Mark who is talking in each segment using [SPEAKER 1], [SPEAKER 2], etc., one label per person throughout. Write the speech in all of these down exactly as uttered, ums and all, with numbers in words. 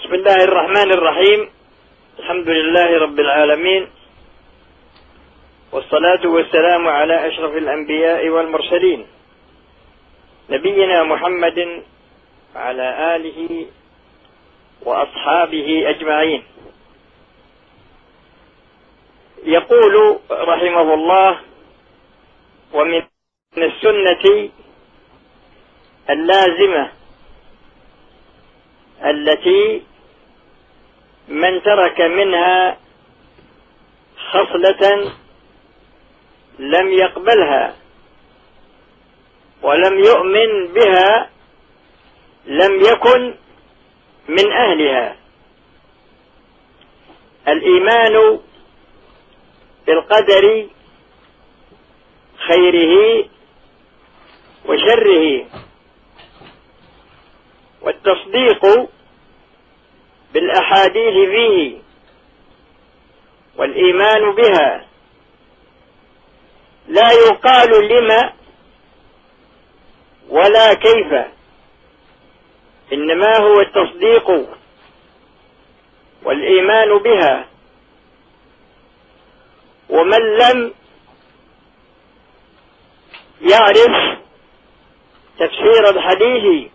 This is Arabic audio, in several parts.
[SPEAKER 1] بسم الله الرحمن الرحيم. الحمد لله رب العالمين، والصلاة والسلام على أشرف الأنبياء والمرسلين، نبينا محمد وعلى آله وأصحابه أجمعين. يقول رحمه الله: ومن السنة اللازمة التي من ترك منها خصلة لم يقبلها ولم يؤمن بها لم يكن من أهلها. الإيمان بالقدر خيره وشره، والتصديق بالأحاديث فيه، والإيمان بها. لا يقال لما ولا كيف، إنما هو التصديق والإيمان بها. ومن لم يعرف تفسير الحديث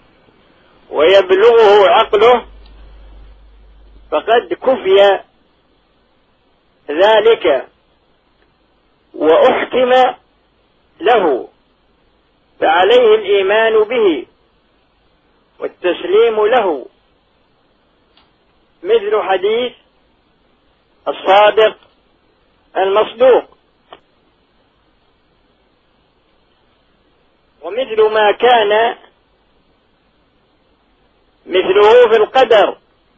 [SPEAKER 1] ويبلغه عقله فقد كفي ذلك وأحكم له، فعليه الإيمان به والتسليم له، مثل حديث الصادق المصدوق، ومثل ما كان مثله في القدر،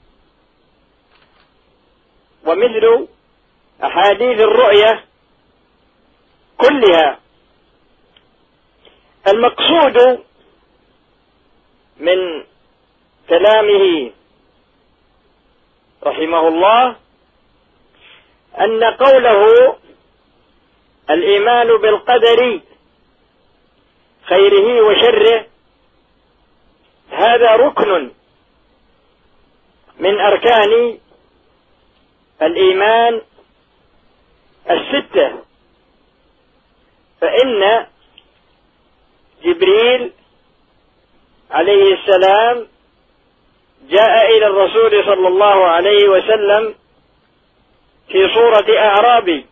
[SPEAKER 1] ومثل أحاديث الرؤية كلها. المقصود من كلامه رحمه الله أن قوله الإيمان بالقدر خيره وشره هذا ركن من أركان الإيمان الستة. فإن جبريل عليه السلام جاء إلى الرسول صلى الله عليه وسلم في صورة أعرابي،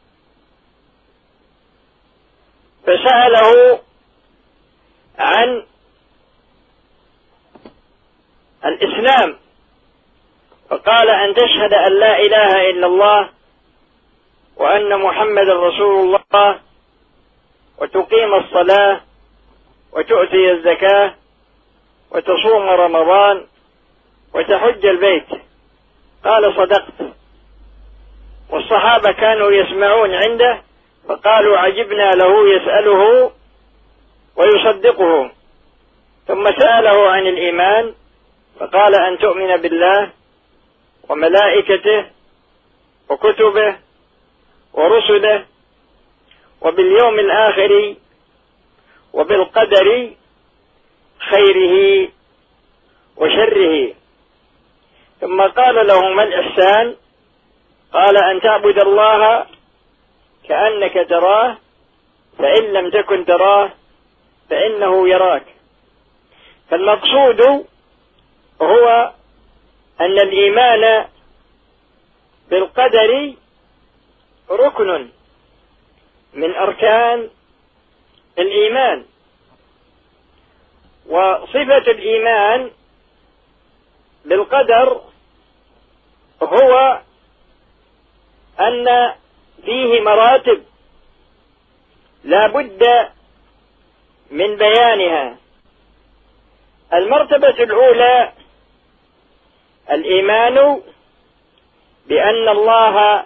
[SPEAKER 1] فسأله عن الإسلام، فقال: أن تشهد أن لا إله إلا الله وأن محمد رسول الله، وتقيم الصلاة، وتؤتي الزكاة، وتصوم رمضان، وتحج البيت. قال: صدقت. والصحابة كانوا يسمعون عنده فقالوا: عجبنا له يسأله ويصدقه. ثم سأله عن الإيمان فقال: أن تؤمن بالله وملائكته وكتبه ورسله وباليوم الآخر وبالقدر خيره وشره. ثم قال له: ما الإحسان؟ قال: أن تعبد الله كأنك تراه، فإن لم تكن تراه فإنه يراك. فالمقصود هو أن الإيمان بالقدر ركن من أركان الإيمان. وصفة الإيمان بالقدر هو أن فيه مراتب لا بد من بيانها. المرتبة الأولى الإيمان بأن الله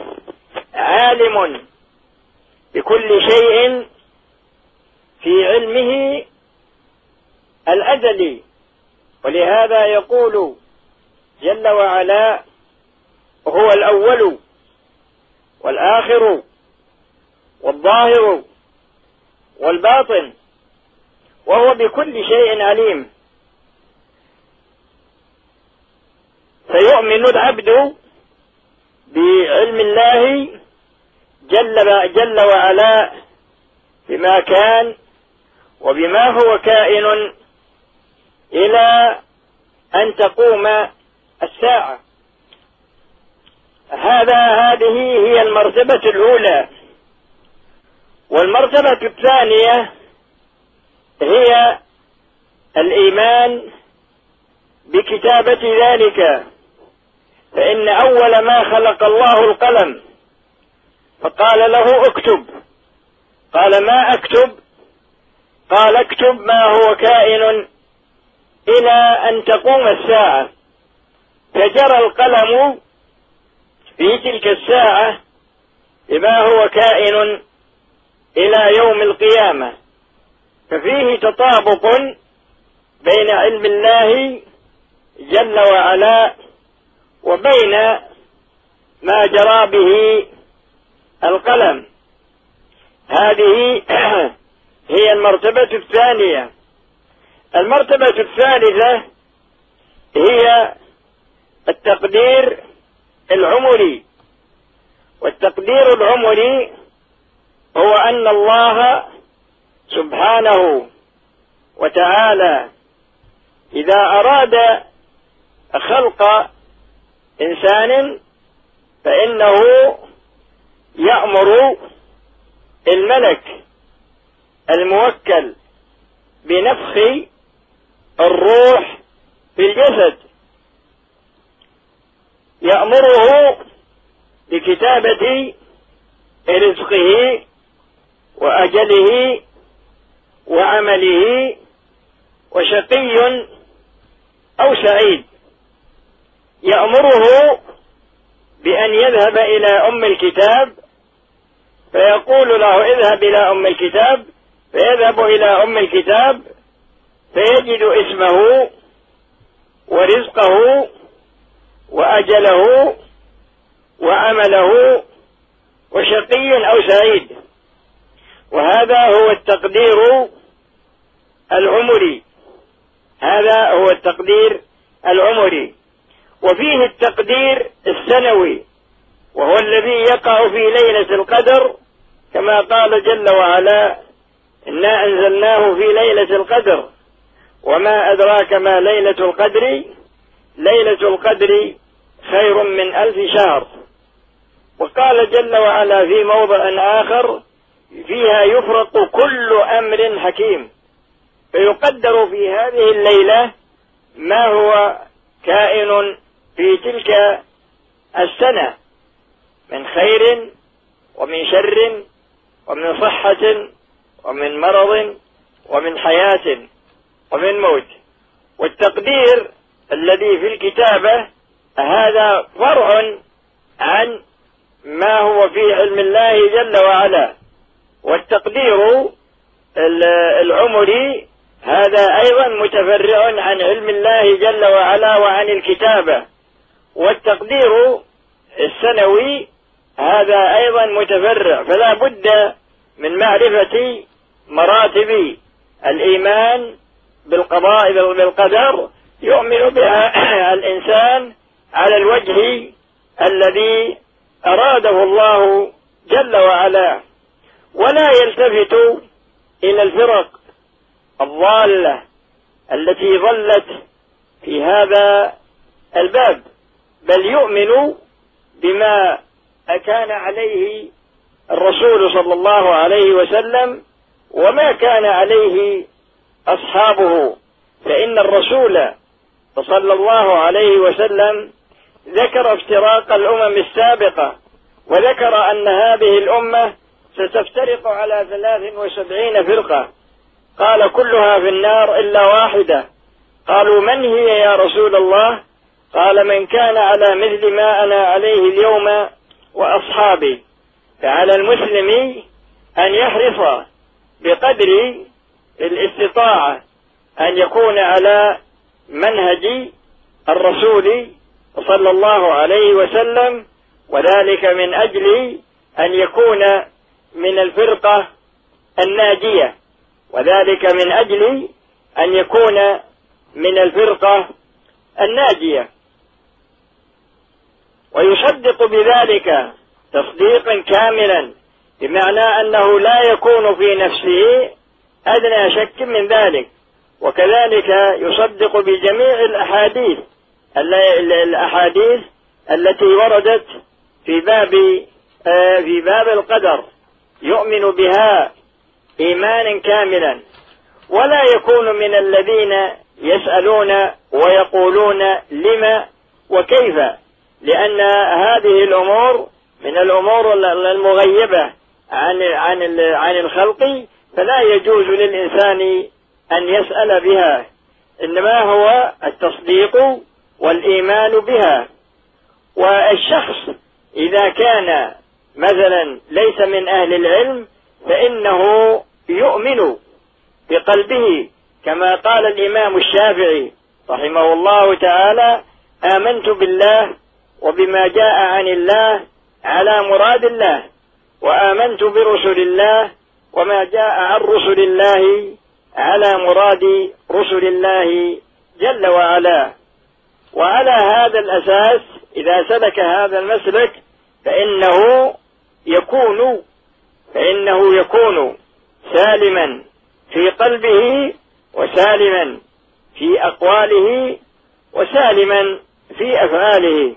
[SPEAKER 1] عالم بكل شيء في علمه الأزلي، ولهذا يقول جل وعلا: هو الأول والآخر والظاهر والباطن وهو بكل شيء عليم. يؤمن العبد بعلم الله جل, جل وعلا بما كان وبما هو كائن إلى أن تقوم الساعة. هذا هذه هي المرتبة الأولى. والمرتبة الثانية هي الإيمان بكتابة ذلك، فإن أول ما خلق الله القلم فقال له اكتب، قال ما اكتب؟ قال اكتب ما هو كائن إلى أن تقوم الساعة. فجرى القلم في تلك الساعة بما هو كائن إلى يوم القيامة، ففيه تطابق بين علم الله جل وعلا وبين ما جرى به القلم. هذه هي المرتبة الثانية. المرتبة الثالثة هي التقدير العمري. والتقدير العمري هو أن الله سبحانه وتعالى إذا أراد خلق إنسان فإنه يأمر الملك الموكل بنفخ الروح في الجسد، يأمره بكتابة رزقه وأجله وعمله وشقي أو سعيد. يأمره بأن يذهب إلى أم الكتاب فيقول له اذهب إلى أم الكتاب، فيذهب إلى أم الكتاب فيجد اسمه ورزقه وأجله وعمله وشقي أو سعيد. وهذا هو التقدير العمري، هذا هو التقدير العمري. وفيه التقدير السنوي وهو الذي يقع في ليلة القدر، كما قال جل وعلا إنا أنزلناه في ليلة القدر وما أدراك ما ليلة القدر ليلة القدر خير من ألف شهر. وقال جل وعلا في موضع آخر فيها يفرق كل أمر حكيم، فيقدر في هذه الليلة ما هو كائن في تلك السنة من خير ومن شر ومن صحة ومن مرض ومن حياة ومن موت. والتقدير الذي في الكتابة هذا فرع عن ما هو في علم الله جل وعلا. والتقدير العمري هذا أيضا متفرع عن علم الله جل وعلا وعن الكتابة. والتقدير السنوي هذا أيضا متفرع. فلا بد من معرفة مراتب الإيمان بالقضاء بالقدر يؤمن بها الإنسان على الوجه الذي أراده الله جل وعلا، ولا يلتفت إلى الفرق الضالة التي ضلت في هذا الباب، بل يؤمن بما كان عليه الرسول صلى الله عليه وسلم وما كان عليه أصحابه. فإن الرسول صلى الله عليه وسلم ذكر افتراق الأمم السابقة، وذكر أن هذه الأمة ستفترق على ثلاث وسبعين فرقة، قال كلها في النار إلا واحدة. قالوا من هي يا رسول الله؟ قال من كان على مثل ما أنا عليه اليوم وأصحابي. فعلى المسلم أن يحرص بقدر الاستطاعة أن يكون على منهج الرسول صلى الله عليه وسلم، وذلك من أجل أن يكون من الفرقة الناجية، وذلك من أجل أن يكون من الفرقة الناجية. ويصدق بذلك تصديقا كاملا، بمعنى أنه لا يكون في نفسه أدنى شك من ذلك. وكذلك يصدق بجميع الأحاديث الأحاديث التي وردت في باب في باب القدر، يؤمن بها إيمانا كاملا، ولا يكون من الذين يسألون ويقولون لما وكيف، لأن هذه الأمور من الأمور المغيبة عن عن عن الخلق، فلا يجوز للإنسان أن يسأل بها، إنما هو التصديق والإيمان بها. والشخص إذا كان مثلا ليس من أهل العلم فإنه يؤمن بقلبه، كما قال الإمام الشافعي رحمه الله تعالى: آمنت بالله وبما جاء عن الله على مراد الله، وآمنت برسل الله وما جاء عن رسل الله على مراد رسل الله جل وعلا. وعلى هذا الأساس إذا سلك هذا المسلك فإنه يكون فإنه يكون سالما في قلبه، وسالما في أقواله، وسالما في أفعاله.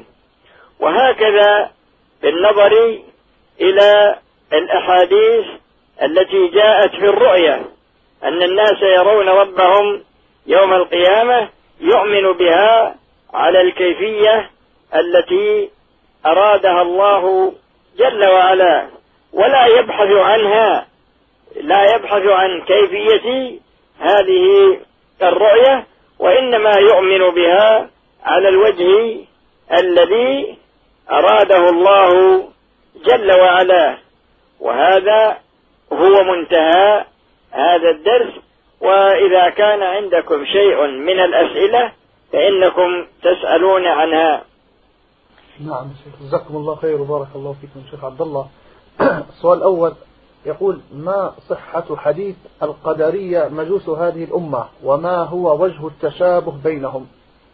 [SPEAKER 1] وهكذا بالنظر إلى الأحاديث التي جاءت في الرؤيا أن الناس يرون ربهم يوم القيامة، يؤمن بها على الكيفية التي أرادها الله جل وعلا، ولا يبحث عنها لا يبحث عن كيفية هذه الرؤية، وإنما يؤمن بها على الوجه الذي أراده الله جل وعلا. وهذا هو منتهى هذا الدرس. وإذا كان عندكم شيء من الأسئلة فإنكم تسألون عنها.
[SPEAKER 2] نعم شيخ، جزاكم الله خير وبارك الله فيكم شيخ عبد الله. السؤال الأول يقول: ما صحة حديث القدرية مجوس هذه الأمة، وما هو وجه التشابه بينهم؟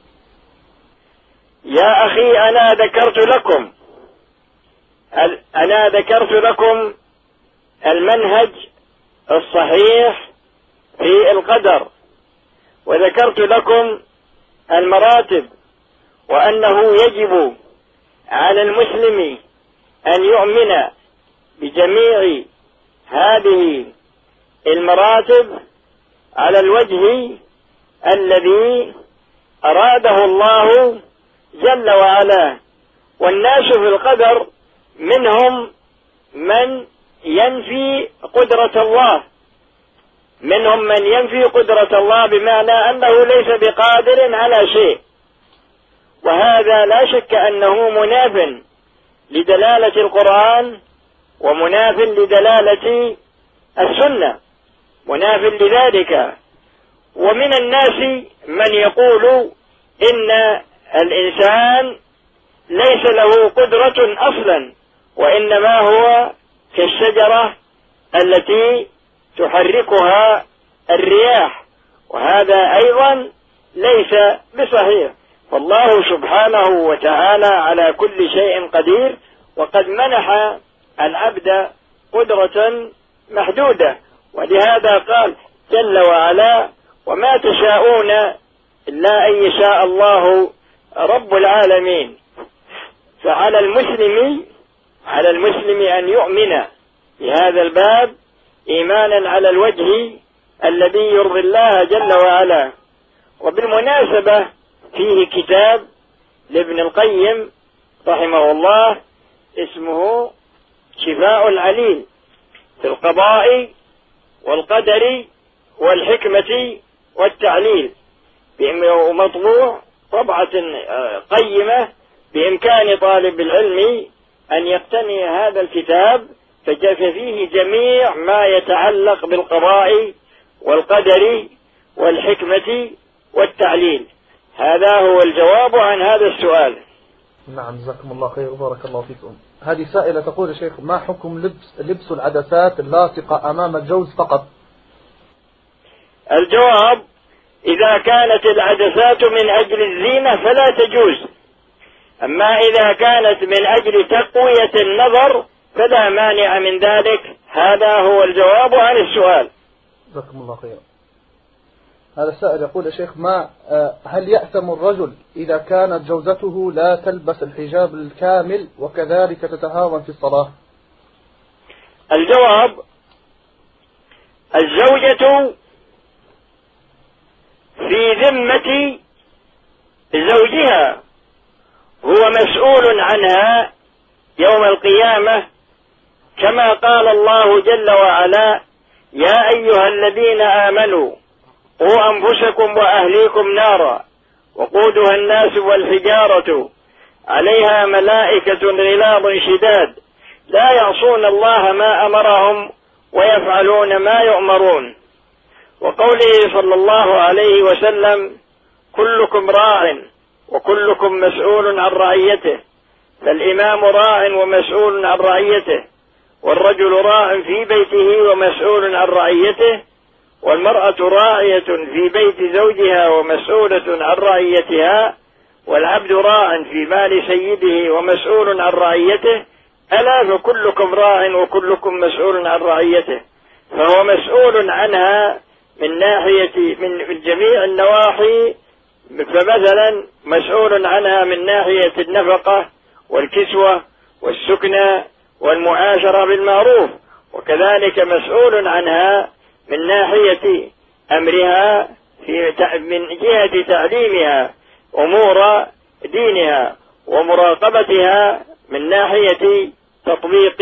[SPEAKER 1] يا أخي، أنا ذكرت لكم أنا ذكرت لكم المنهج الصحيح في القدر، وذكرت لكم المراتب، وأنه يجب على المسلم أن يؤمن بجميع هذه المراتب على الوجه الذي أراده الله جل وعلا. والناس في القدر منهم من ينفي قدرة الله منهم من ينفي قدرة الله بمعنى أنه ليس بقادر على شيء، وهذا لا شك أنه مناف لدلالة القرآن ومناف لدلالة السنة، مناف لذلك. ومن الناس من يقول إن الإنسان ليس له قدرة أصلا، وإنما هو كالشجرة التي تحركها الرياح، وهذا أيضا ليس بصحيح. فالله سبحانه وتعالى على كل شيء قدير، وقد منح العبد قدرة محدودة، ولهذا قال جل وعلا: وما تشاءون إلا أن يشاء الله رب العالمين. فعلى المسلم على المسلم أن يؤمن بهذا الباب إيمانا على الوجه الذي يرضي الله جل وعلا. وبالمناسبة فيه كتاب لابن القيم رحمه الله اسمه شفاء العليل في القضاء والقدر والحكمة والتعليل، ومطبوع طبعة قيمة، بإمكان طالب العلم أن يقتني هذا الكتاب، ففيه جميع ما يتعلق بالقضاء والقدر والحكمة والتعليل. هذا هو الجواب عن هذا السؤال.
[SPEAKER 2] نعم جزاكم الله خير وبارك الله فيكم. هذه سائلة تقول: يا شيخ، ما حكم لبس لبس العدسات اللاصقة أمام الجوز فقط؟
[SPEAKER 1] الجواب: إذا كانت العدسات من أجل الزينة فلا تجوز، أما إذا كانت من أجل تقوية النظر فلا مانع من ذلك. هذا هو الجواب عن السؤال.
[SPEAKER 2] جزاكم الله خيرا. هذا السائل يقول يا شيخ، ما هل يأثم الرجل إذا كانت زوجته لا تلبس الحجاب الكامل وكذلك تتهاون في الصلاة؟
[SPEAKER 1] الجواب: الزوجة في ذمة زوجها، هو مسؤول عنها يوم القيامة، كما قال الله جل وعلا: يا أيها الذين آمنوا قوا أنفسكم وأهليكم نارا وقودها الناس والحجارة عليها ملائكة غلاظ شداد لا يعصون الله ما أمرهم ويفعلون ما يؤمرون. وقوله صلى الله عليه وسلم: كلكم راع وكلكم مسؤول عن رعيته، فالإمام راع ومسؤول عن رعيته، والرجل راع في بيته ومسؤول عن رعيته، والمرأة راعية في بيت زوجها ومسؤولة عن رعيتها، والعبد راع في مال سيده ومسؤول عن رعيته، ألا فكلكم راع وكلكم مسؤول عن رعيته. فهو مسؤول عنها من ناحية من جميع النواحي، فمثلا مسؤول عنها من ناحية النفقة والكسوة والسكنى والمعاشرة بالمعروف، وكذلك مسؤول عنها من ناحية أمرها في من جهة تعليمها أمور دينها ومراقبتها من ناحية تطبيق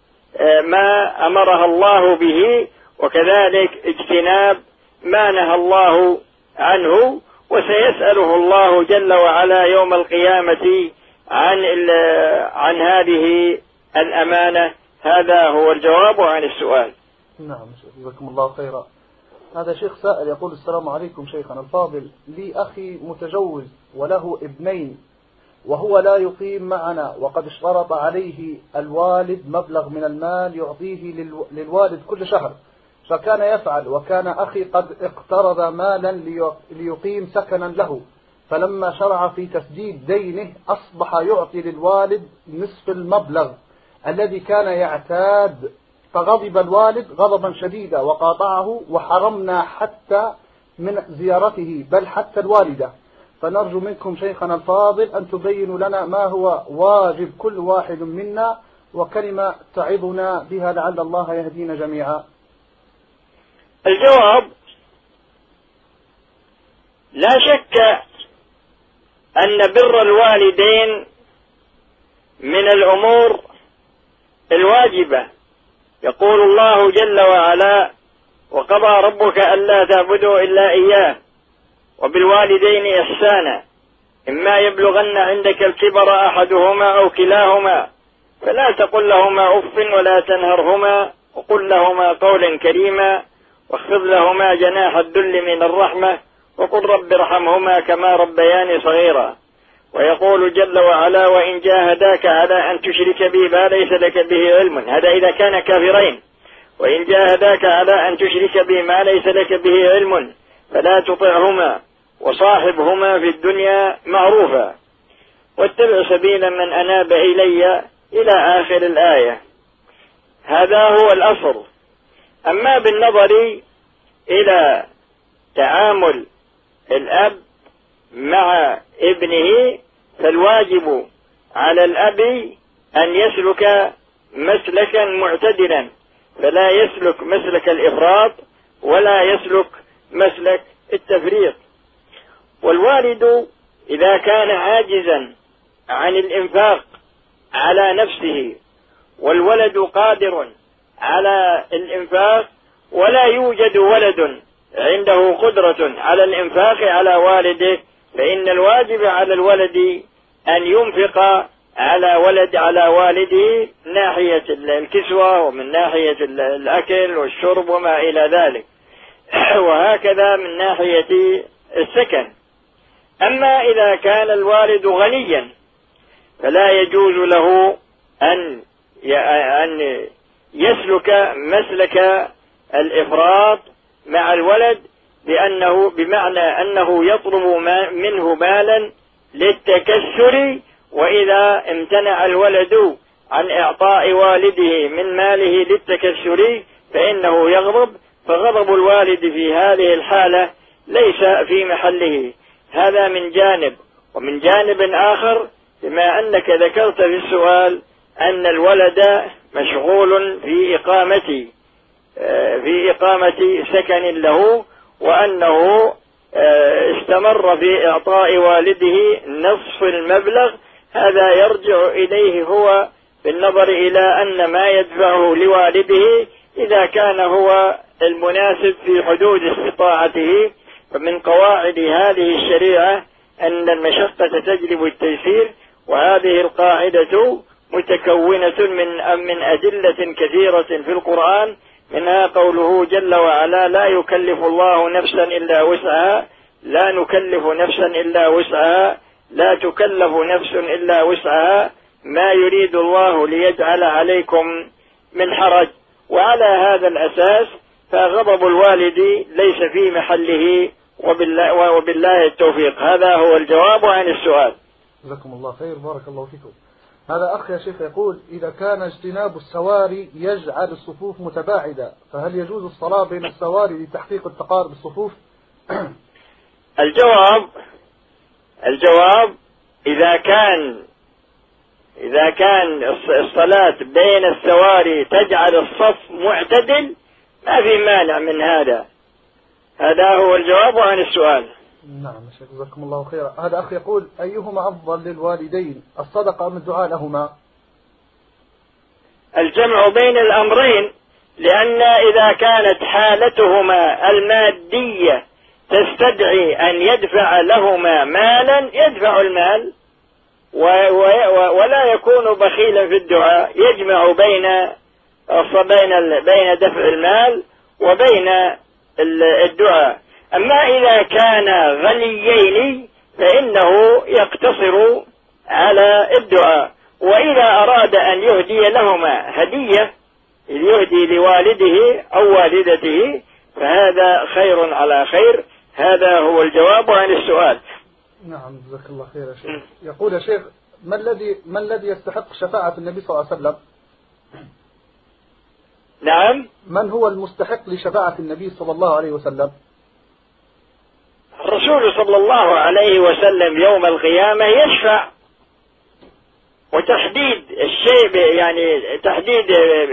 [SPEAKER 1] ما أمرها الله به، وكذلك اجتناب ما نهى الله عنه. وسيسأله الله جل وعلا يوم القيامة عن عن هذه الأمانة. هذا هو الجواب عن السؤال.
[SPEAKER 2] نعم، جزاكم الله خيرا. هذا شيخ سائل يقول: السلام عليكم شيخنا الفاضل، لي أخي متجوز وله ابنين وهو لا يقيم معنا، وقد اشترط عليه الوالد مبلغ من المال يعطيه للوالد كل شهر، فكان يفعل، وكان أخي قد اقترض مالا ليقيم سكنا له، فلما شرع في تسديد دينه أصبح يعطي للوالد نصف المبلغ الذي كان يعتاد، فغضب الوالد غضبا شديدا وقاطعه، وحرمنا حتى من زيارته بل حتى الوالدة. فنرجو منكم شيخنا الفاضل أن تبينوا لنا ما هو واجب كل واحد منا، وكلمة تعظنا بها لعل الله يهدينا جميعا.
[SPEAKER 1] الجواب: لا شك أن بر الوالدين من الأمور الواجبة. يقول الله جل وعلا: وقضى ربك ألا تعبدوا إلا إياه وبالوالدين إحسانا إما يبلغن عندك الكبر أحدهما أو كلاهما فلا تقل لهما أف ولا تنهرهما وقل لهما قولا كريما واخفض لهما جناح الذل من الرحمة وقل رب ارحمهما كما ربياني صغيرا. ويقول جل وعلا: وإن جاهداك على أن تشرك بي ما ليس لك به علم، هذا إذا كان كافرين، وإن جاهداك على أن تشرك بي ما ليس لك به علم فلا تطعهما وصاحبهما في الدنيا معروفا واتبع سبيل من أناب إلي إلى آخر الآية. هذا هو الأصل. أما بالنظر إلى تعامل الأب مع ابنه فالواجب على الأب أن يسلك مسلكا معتدلا، فلا يسلك مسلك الإفراط ولا يسلك مسلك التفريط. والوالد إذا كان عاجزا عن الإنفاق على نفسه والولد قادر على الإنفاق ولا يوجد ولد عنده قدرة على الإنفاق على والده، فإن الواجب على الولد أن ينفق على ولد على والده ناحية الكسوة ومن ناحية الأكل والشرب وما إلى ذلك، وهكذا من ناحية السكن. أما إذا كان الوالد غنيا فلا يجوز له أن أن يسلك مسلك الإفراط مع الولد، لأنه بمعنى أنه يطلب منه مالا للتكسر وإذا امتنع الولد عن إعطاء والده من ماله للتكسر فإنه يغضب، فغضب الوالد في هذه الحالة ليس في محله. هذا من جانب. ومن جانب آخر، بما أنك ذكرت في السؤال أن الولد مشغول في إقامة في إقامة سكن له، وأنه استمر في إعطاء والده نصف المبلغ، هذا يرجع إليه هو بالنظر إلى أن ما يدفعه لوالده إذا كان هو المناسب في حدود استطاعته. فمن قواعد هذه الشريعة أن المشقة تجلب التيسير، وهذه القاعدة متكونة من من أدلة كثيرة في القرآن، منها قوله جل وعلا: لا يكلف الله نفسا إلا وسعها، لا نكلف نفسا إلا وسعها، لا تكلف نفس إلا وسعها، ما يريد الله ليجعل عليكم من حرج. وعلى هذا الأساس فغضب الوالد ليس في محله، وبالله, وبالله التوفيق. هذا هو الجواب عن السؤال.
[SPEAKER 2] جزاكم الله خير، بارك الله فيكم. هذا أخ يا شيخ يقول: إذا كان اجتناب السواري يجعل الصفوف متباعدة، فهل يجوز الصلاة بين السواري لتحقيق التقارب الصفوف؟
[SPEAKER 1] الجواب الجواب إذا كان إذا كان الصلاة بين السواري تجعل الصف معتدل ما في مانع من هذا. هذا هو الجواب عن السؤال.
[SPEAKER 2] نعم شيخ، جزاكم الله خيرا. هذا أخ يقول: أيهما أفضل للوالدين، الصدقة أم الدعاء لهما؟
[SPEAKER 1] الجمع بين الأمرين، لأن إذا كانت حالتهما المادية تستدعي أن يدفع لهما مالا يدفع المال، ولا يكون بخيلا في الدعاء، يجمع بين بين دفع المال وبين الدعاء. أما إذا كان غنيين فإنه يقتصر على الدعاء. وإذا أراد أن يهدي لهما هدية، يهدي لوالده أو والدته، فهذا خير على خير. هذا هو الجواب عن السؤال.
[SPEAKER 2] نعم جزاك الله خير يا شيخ. يقول يا شيخ: ما الذي ما الذي يستحق شفاعة النبي صلى الله عليه وسلم؟
[SPEAKER 1] نعم.
[SPEAKER 2] من هو المستحق لشفاعة النبي صلى الله عليه وسلم؟
[SPEAKER 1] الرسول صلى الله عليه وسلم يوم القيامة يشفع. وتحديد الشيء يعني تحديد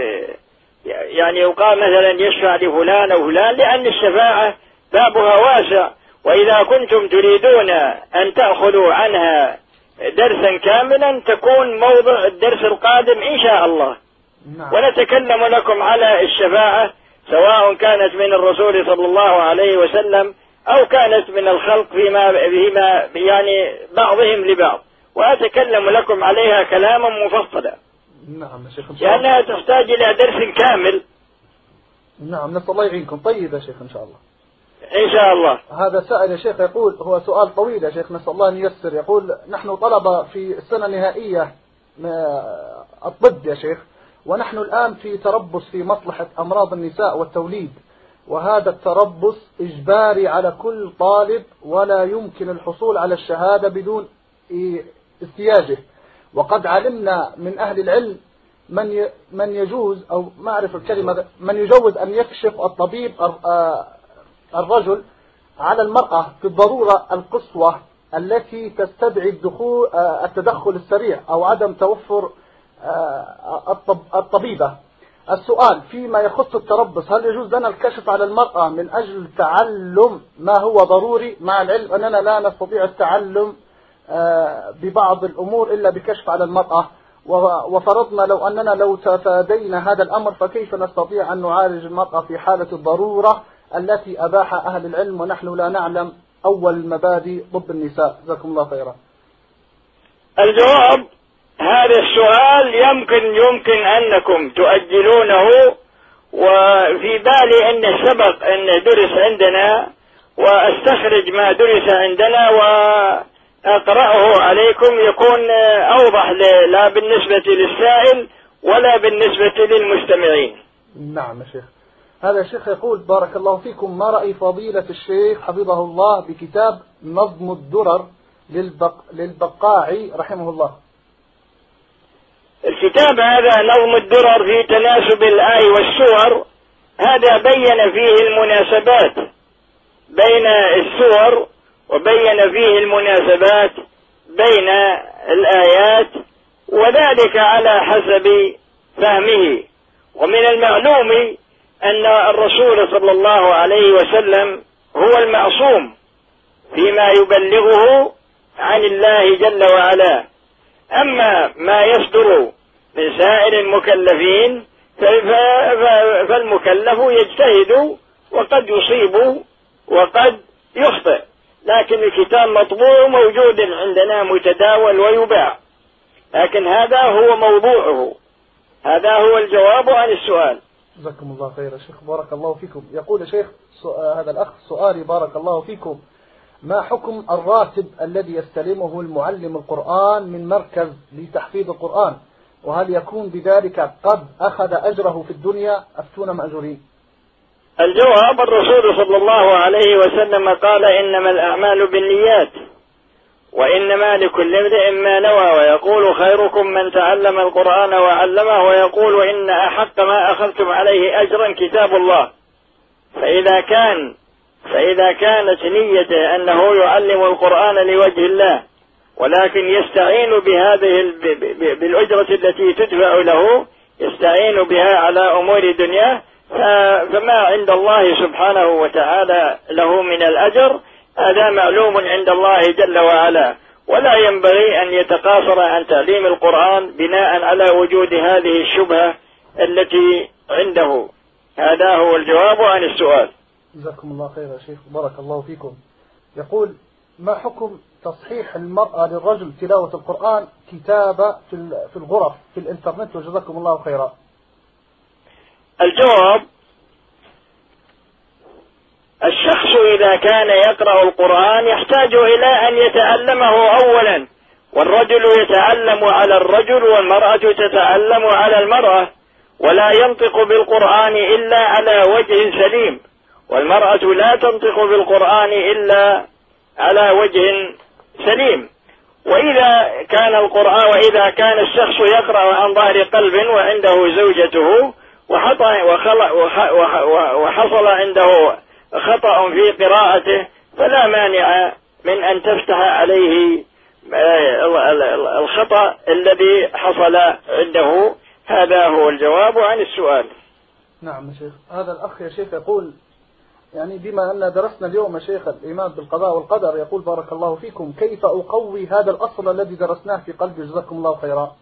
[SPEAKER 1] يعني يقال مثلا يشفع لفلان أو فلان، لأن الشفاعة بابها واسع. وإذا كنتم تريدون أن تأخذوا عنها درسا كاملا تكون موضع الدرس القادم إن شاء الله.
[SPEAKER 2] نعم.
[SPEAKER 1] ونتكلم لكم على الشفاعة، سواء كانت من الرسول صلى الله عليه وسلم أو كانت من الخلق فيما فيما يعني بعضهم لبعض، وأتكلم لكم عليها كلاما مفصلا.
[SPEAKER 2] نعم يا شيخ،
[SPEAKER 1] لأنها تحتاج إلى درس كامل.
[SPEAKER 2] نعم، نسأل الله يعينكم. طيب يا شيخ إن شاء الله.
[SPEAKER 1] إن شاء الله.
[SPEAKER 2] هذا سائل يا شيخ يقول، هو سؤال طويل يا شيخ، نسأل الله أن ييسر. يقول: نحن طلبة في السنة النهائية الطب يا شيخ، ونحن الآن في تربص في مصلحة أمراض النساء والتوليد، وهذا التربص إجباري على كل طالب، ولا يمكن الحصول على الشهادة بدون استياجه. وقد علمنا من أهل العلم من من يجوز أو ما أعرف الكلمة من يجوز أن يكشف الطبيب الرجل على المرأة في الضرورة القصوى التي تستدعي الدخول التدخل السريع أو عدم توفر الطبيبة. السؤال فيما يخص التربص: هل يجوز لنا الكشف على المرأة من أجل تعلم ما هو ضروري، مع العلم أننا لا نستطيع التعلم ببعض الأمور إلا بكشف على المرأة، وفرضنا لو أننا لو تفادينا هذا الأمر فكيف نستطيع أن نعالج المرأة في حالة الضرورة التي أباح أهل العلم ونحن لا نعلم أول المبادئ طب النساء؟ جزاكم الله خيرا.
[SPEAKER 1] الجواب: هذا السؤال يمكن يمكن أنكم تؤجلونه، وفي بالي أن سبق أن درس عندنا، وأستخرج ما درس عندنا وأقرأه عليكم يكون أوضح لا بالنسبة للسائل ولا بالنسبة للمستمعين.
[SPEAKER 2] نعم يا شيخ. هذا الشيخ يقول: بارك الله فيكم، ما رأي فضيلة الشيخ حفظه الله بكتاب نظم الدرر للبق... للبقاعي رحمه الله؟
[SPEAKER 1] الكتاب هذا نظم الدرر في تناسب الآي والسور، هذا بين فيه المناسبات بين السور وبين فيه المناسبات بين الآيات، وذلك على حسب فهمه. ومن المعلوم أن الرسول صلى الله عليه وسلم هو المعصوم فيما يبلغه عن الله جل وعلا. أما ما يصدر من سائر المكلفين فالمكلف يجتهد وقد يصيب وقد يخطئ، لكن الكتاب مطبوع موجود عندنا متداول ويباع، لكن هذا هو موضوعه. هذا هو الجواب عن السؤال.
[SPEAKER 2] جزاكم الله خير يا شيخ، بارك الله فيكم. يقول يا شيخ هذا الأخ سؤالي بارك الله فيكم: ما حكم الراتب الذي يستلمه المعلم القرآن من مركز لتحفيظ القرآن، وهل يكون بذلك قد أخذ أجره في الدنيا؟ أفتونا مأجورين.
[SPEAKER 1] الجواب: الرسول صلى الله عليه وسلم قال: إنما الأعمال بالنيات وإنما لكل امرئ ما نوى، ويقول: خيركم من تعلم القرآن وعلمه، ويقول: إن أحق ما أخذتم عليه أجرا كتاب الله. فإذا كان فإذا كانت نيته أنه يعلم القرآن لوجه الله، ولكن يستعين بهذه بالأجرة التي تدفع له، يستعين بها على أمور دنياه، فما عند الله سبحانه وتعالى له من الأجر هذا معلوم عند الله جل وعلا، ولا ينبغي أن يتقاصر عن تعليم القرآن بناء على وجود هذه الشبهة التي عنده. هذا هو الجواب عن السؤال.
[SPEAKER 2] جزاكم الله خير يا شيخ، بارك الله فيكم. يقول: ما حكم تصحيح المرأة للرجل تلاوة القرآن كتابة في الغرف في الإنترنت، وجزاكم الله خيرا؟
[SPEAKER 1] الجواب: الشخص إذا كان يقرأ القرآن يحتاج إلى أن يتعلمه أولا، والرجل يتعلم على الرجل والمرأة تتعلم على المرأة، ولا ينطق بالقرآن إلا على وجه سليم، والمرأة لا تنطق بالقرآن إلا على وجه سليم. وإذا كان القرآن وإذا كان الشخص يقرأ عن ظهر قلب وعنده زوجته وحصل عنده خطأ في قراءته، فلا مانع من أن تفتح عليه الخطأ الذي حصل عنده. هذا هو الجواب عن السؤال.
[SPEAKER 2] نعم يا شيخ. هذا الأخ يا شيخ يقول: يعني بما أن درسنا اليوم يا شيخ الإيمان بالقضاء والقدر، يقول: بارك الله فيكم، كيف أقوي هذا الأصل الذي درسناه في قلبي؟ جزاكم الله خيرا.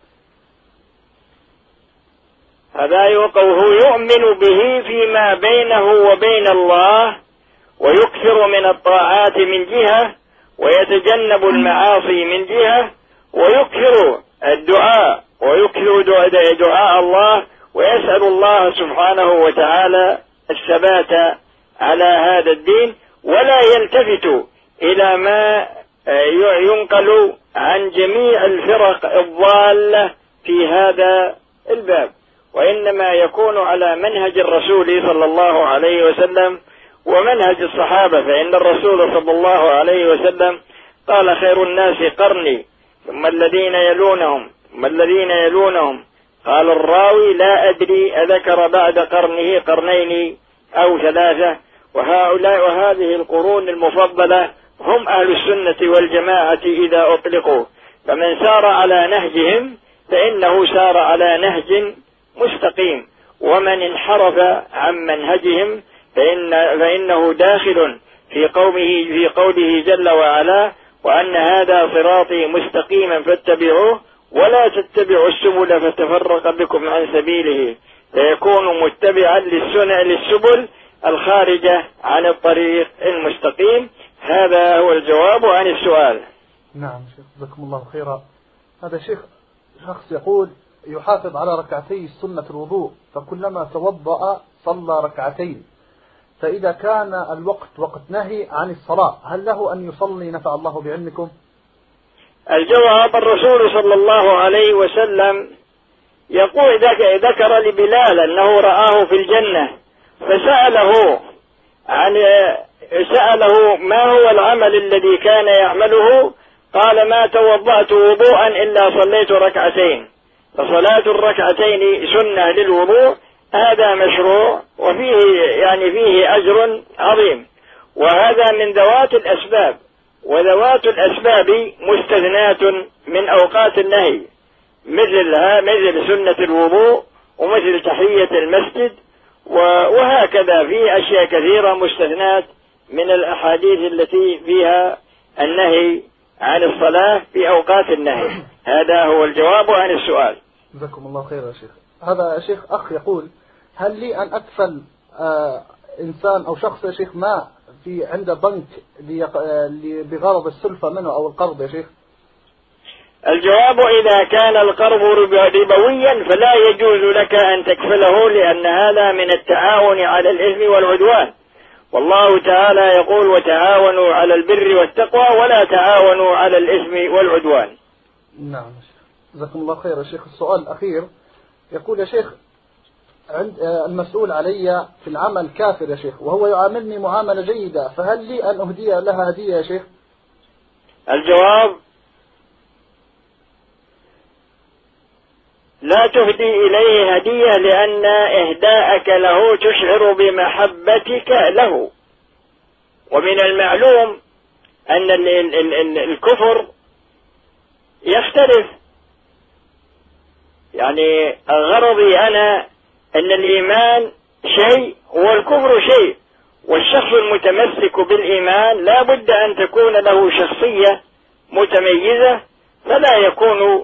[SPEAKER 1] هذا يقوه يؤمن به فيما بينه وبين الله، ويكثر من الطاعات من جهة، ويتجنب المعاصي من جهة، ويكثر الدعاء ويكثر دعاء الله، ويسأل الله سبحانه وتعالى الثبات على هذا الدين، ولا يلتفت إلى ما ينقل عن جميع الفرق الضالة في هذا الباب، وإنما يكون على منهج الرسول صلى الله عليه وسلم ومنهج الصحابة. فإن الرسول صلى الله عليه وسلم قال: خير الناس قرني، ثم الذين يلونهم ثم الذين يلونهم. قال الراوي: لا أدري أذكر بعد قرنه قرنين أو ثلاثة. وهؤلاء وهذه القرون المفضلة هم أهل السنة والجماعة إذا أطلقوا، فمن سار على نهجهم فإنه سار على نهج مستقيم، ومن انحرف عن منهجهم فإن فإنه داخل في قومه في قوله جل وعلا: وأن هذا صراطي مستقيما فاتبعوه ولا تتبعوا السبل فتفرق بكم عن سبيله، فيكون متبعا للسبل الخارجة عن الطريق المستقيم. هذا هو الجواب عن السؤال.
[SPEAKER 2] نعم شيخ، جزاكم الله خيرا. هذا شيخ شخص يقول: يحافظ على ركعتي سنة الوضوء، فكلما توضأ صلى ركعتين، فإذا كان الوقت وقت نهي عن الصلاة هل له أن يصلي؟ نفع الله بعلمكم.
[SPEAKER 1] الجواب: الرسول صلى الله عليه وسلم يقول ذكر لبلال أنه رآه في الجنة، فسأله عن سأله ما هو العمل الذي كان يعمله، قال: ما توضأت وضوءا إلا صليت ركعتين. فصلاة الركعتين سنة للوضوء هذا مشروع، وفيه يعني فيه أجر عظيم، وهذا من ذوات الأسباب، وذوات الأسباب مستثنات من أوقات النهي، مثلها مثل سنة الوضوء ومثل تحية المسجد، وهكذا في أشياء كثيرة مستثنات من الأحاديث التي فيها النهي عن الصلاة في أوقات النهي. هذا هو الجواب عن السؤال.
[SPEAKER 2] جزاكم الله خير يا شيخ. هذا يا شيخ أخ يقول: هل لي أن أكفل آه إنسان أو شخص يا شيخ ما في عنده بنك بغرض السلفة منه أو القرض يا شيخ؟
[SPEAKER 1] الجواب: إذا كان القرض ربويا فلا يجوز لك أن تكفله، لأن هذا من التعاون على الإثم والعدوان، والله تعالى يقول: وتعاونوا على البر والتقوى ولا تعاونوا على الإثم والعدوان.
[SPEAKER 2] نعم. جزاكم الله خير يا شيخ. السؤال الأخير يقول: يا شيخ، عند المسؤول علي في العمل كافر يا شيخ، وهو يعاملني معاملة جيدة، فهل لي أن أهدي لها هدية يا شيخ؟
[SPEAKER 1] الجواب: لا تهدي إليه هدية، لأن إهداءك له تشعر بمحبتك له، ومن المعلوم أن الكفر يختلف. يعني غرضي أنا أن الإيمان شيء والكفر شيء، والشخص المتمسك بالإيمان لا بد أن تكون له شخصية متميزة، فلا يكون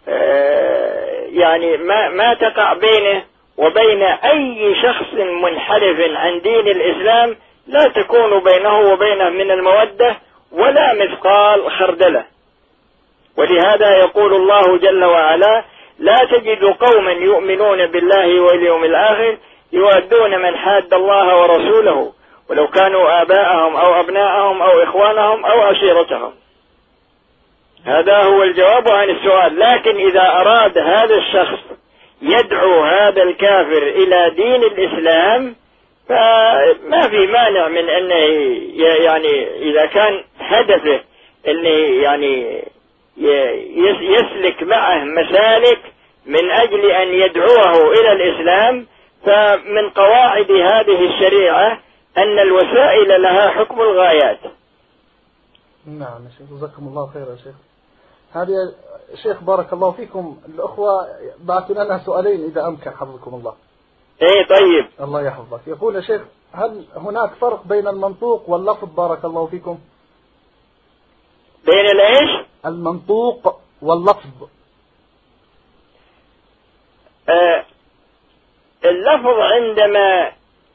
[SPEAKER 1] يعني ما, ما تقع بينه وبين أي شخص منحرف عن دين الإسلام، لا تكون بينه وبينه من المودة ولا مثقال خردلة. ولهذا يقول الله جل وعلا: لا تجد قوما يؤمنون بالله واليوم الآخر يودون من حاد الله ورسوله ولو كانوا آباءهم أو أبناءهم أو إخوانهم أو عشيرتهم. هذا هو الجواب عن السؤال. لكن إذا أراد هذا الشخص يدعو هذا الكافر إلى دين الإسلام فما في مانع من أنه يعني إذا كان هدفه أنه يعني يسلك معه مسالك من أجل أن يدعوه إلى الإسلام، فمن قواعد هذه الشريعة أن الوسائل لها حكم الغايات.
[SPEAKER 2] نعم يا شيخ. جزاكم الله خير يا شيخ. هذه يا شيخ بارك الله فيكم الأخوة بعثوا لنا سؤالين إذا أمكن حفظكم الله.
[SPEAKER 1] إيه طيب.
[SPEAKER 2] الله يحفظك. يقول يا شيخ: هل هناك فرق بين المنطوق واللفظ بارك الله فيكم؟
[SPEAKER 1] بين الإيش؟
[SPEAKER 2] المنطوق واللفظ.
[SPEAKER 1] آه اللفظ عندما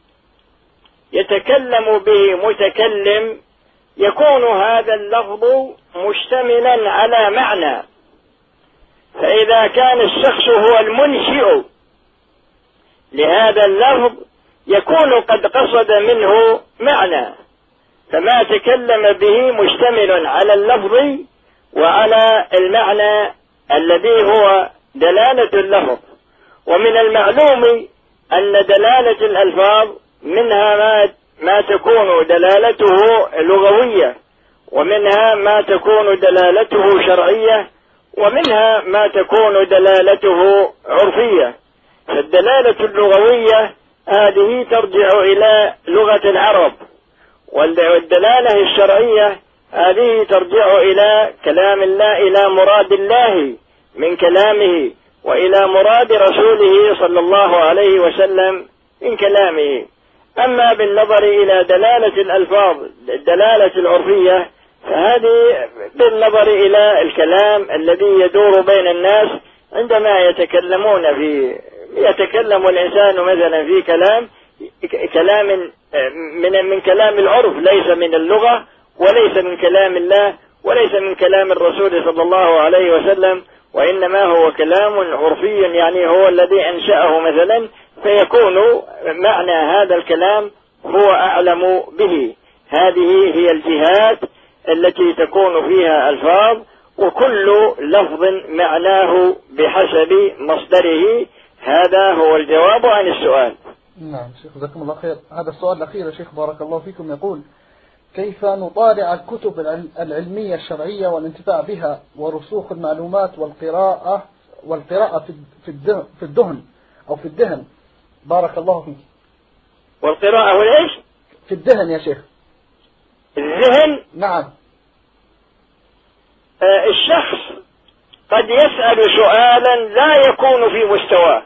[SPEAKER 1] يتكلم به متكلم يكون هذا اللفظ مشتملا على معنى، فإذا كان الشخص هو المنشئ لهذا اللفظ يكون قد قصد منه معنى، فما تكلم به مشتمل على اللفظ وعلى المعنى الذي هو دلالة اللفظ. ومن المعلوم أن دلالة الألفاظ منها ما ما تكون دلالته لغوية، ومنها ما تكون دلالته شرعية، ومنها ما تكون دلالته عرفية. فالدلالة اللغوية هذه ترجع إلى لغة العرب، والدلالة الشرعية هذه ترجع إلى كلام الله، إلى مراد الله من كلامه، وإلى مراد رسوله صلى الله عليه وسلم من كلامه. أما بالنظر إلى دلالة الألفاظ الدلالة العرفية فهذه بالنظر إلى الكلام الذي يدور بين الناس عندما يتكلمون في يتكلم الإنسان مثلا في كلام كلام من من كلام العرف، ليس من اللغة وليس من كلام الله وليس من كلام الرسول صلى الله عليه وسلم، وإنما هو كلام عرفي، يعني هو الذي أنشأه مثلا، فيكون معنى هذا الكلام هو أعلم به. هذه هي الجهات التي تكون فيها ألفاظ، وكل لفظ معناه بحسب مصدره. هذا هو الجواب عن السؤال.
[SPEAKER 2] نعم شيخ جزاكم الله خير. هذا السؤال الأخير يا شيخ بارك الله فيكم يقول: كيف نطالع الكتب العلمية الشرعية والانتفاع بها ورسوخ المعلومات والقراءة والقراءة في الدهن, في الدهن أو في الدهن. بارك الله فيك.
[SPEAKER 1] والقراءة والإيش؟
[SPEAKER 2] في الدهن يا شيخ.
[SPEAKER 1] الذهن.
[SPEAKER 2] نعم.
[SPEAKER 1] آه الشخص قد يسأل سؤالا لا يكون في مستواه،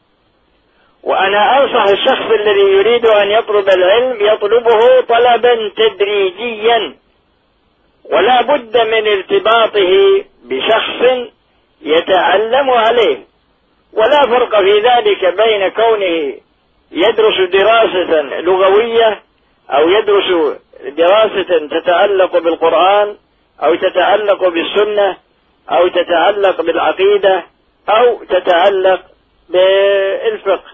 [SPEAKER 1] وأنا أنصح الشخص الذي يريد أن يطلب العلم يطلبه طلبا تدريجيا، ولا بد من ارتباطه بشخص يتعلم عليه. ولا فرق في ذلك بين كونه يدرس دراسة لغوية أو يدرس دراسة تتعلق بالقرآن أو تتعلق بالسنة أو تتعلق بالعقيدة أو تتعلق بالفقه،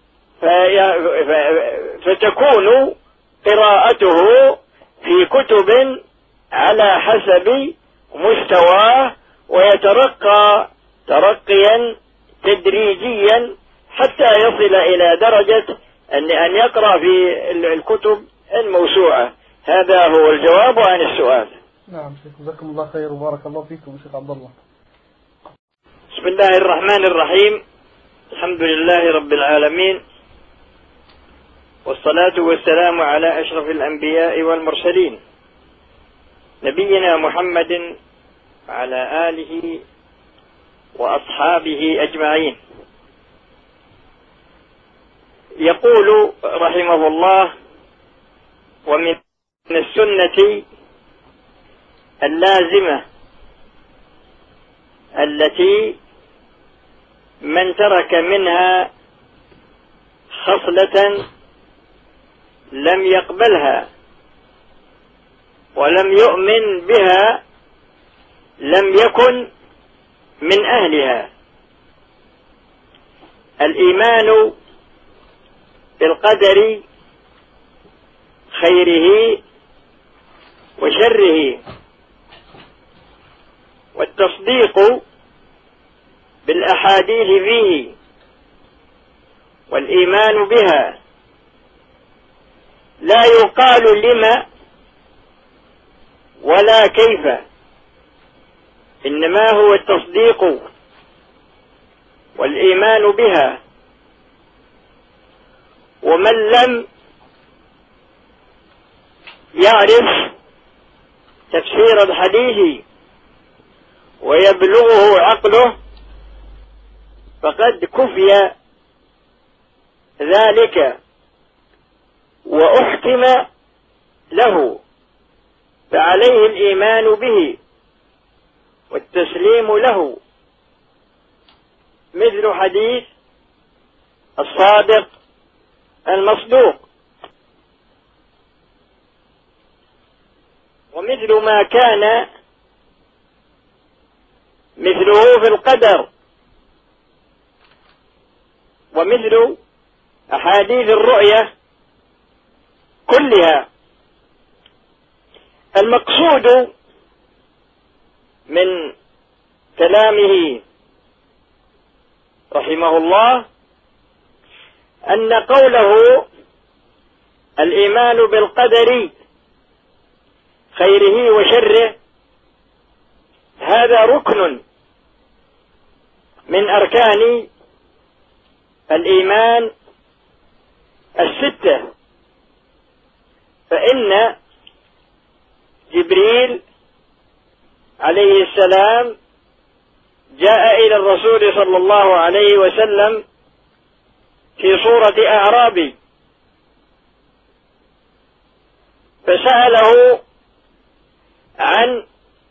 [SPEAKER 1] فتكون قراءته في كتب على حسب مستواه، ويترقى ترقيا تدريجيا حتى يصل إلى درجة أن أن يقرأ في الكتب الموسوعة. هذا هو الجواب عن السؤال.
[SPEAKER 2] نعم شيخ، جزاكم الله خير وبارك الله فيكم شيخ عبد الله.
[SPEAKER 1] بسم الله الرحمن الرحيم. الحمد لله رب العالمين، والصلاة والسلام على أشرف الأنبياء والمرسلين، نبينا محمد وعلى آله وأصحابه أجمعين. يقول رحمه الله: ومن السنة اللازمة التي من ترك منها خصلة لم يقبلها ولم يؤمن بها لم يكن من أهلها. الإيمان بالقدر خيره وشره، والتصديق بالأحاديث فيه، والإيمان بها. لا يقال لما ولا كيف، إنما هو التصديق والإيمان بها. ومن لم يعرف تفسير الحديث ويبلغه عقله فقد كفي ذلك وأحكم له، فعليه الإيمان به والتسليم له، مثل حديث الصادق المصدوق، ومثل ما كان مثله في القدر، ومثل أحاديث الرؤية كلها. المقصود من كلامه رحمه الله أن قوله الإيمان بالقدر خيره وشره هذا ركن من أركان الإيمان الستة. فإن جبريل عليه السلام جاء إلى الرسول صلى الله عليه وسلم في صورة أعرابي، فسأله عن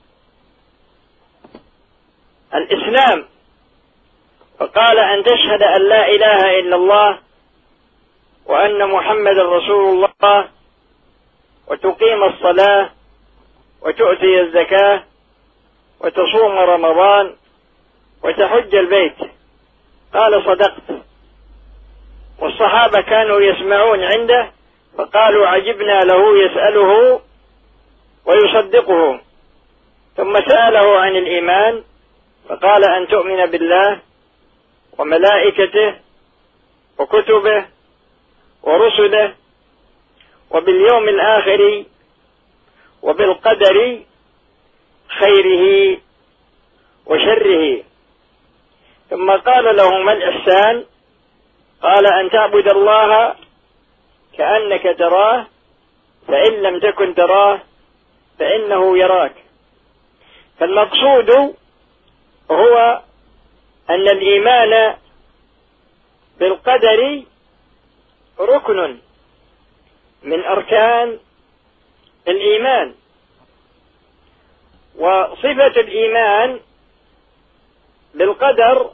[SPEAKER 1] الإسلام، فقال: أن تشهد أن لا إله إلا الله وأن محمد رسول الله، وتقيم الصلاة، وتؤتي الزكاة، وتصوم رمضان، وتحج البيت. قال: صدقت. والصحابة كانوا يسمعون عنده فقالوا: عجبنا له يسأله ويصدقه. ثم سأله عن الإيمان فقال: أن تؤمن بالله وملائكته وكتبه ورسله وباليوم الآخر وبالقدر خيره وشره. ثم قال له ما الإحسان؟ قال أن تعبد الله كأنك تراه، فإن لم تكن تراه فإنه يراك. فالمقصود هو أن الإيمان بالقدر ركن من أركان الإيمان، وصفة الإيمان بالقدر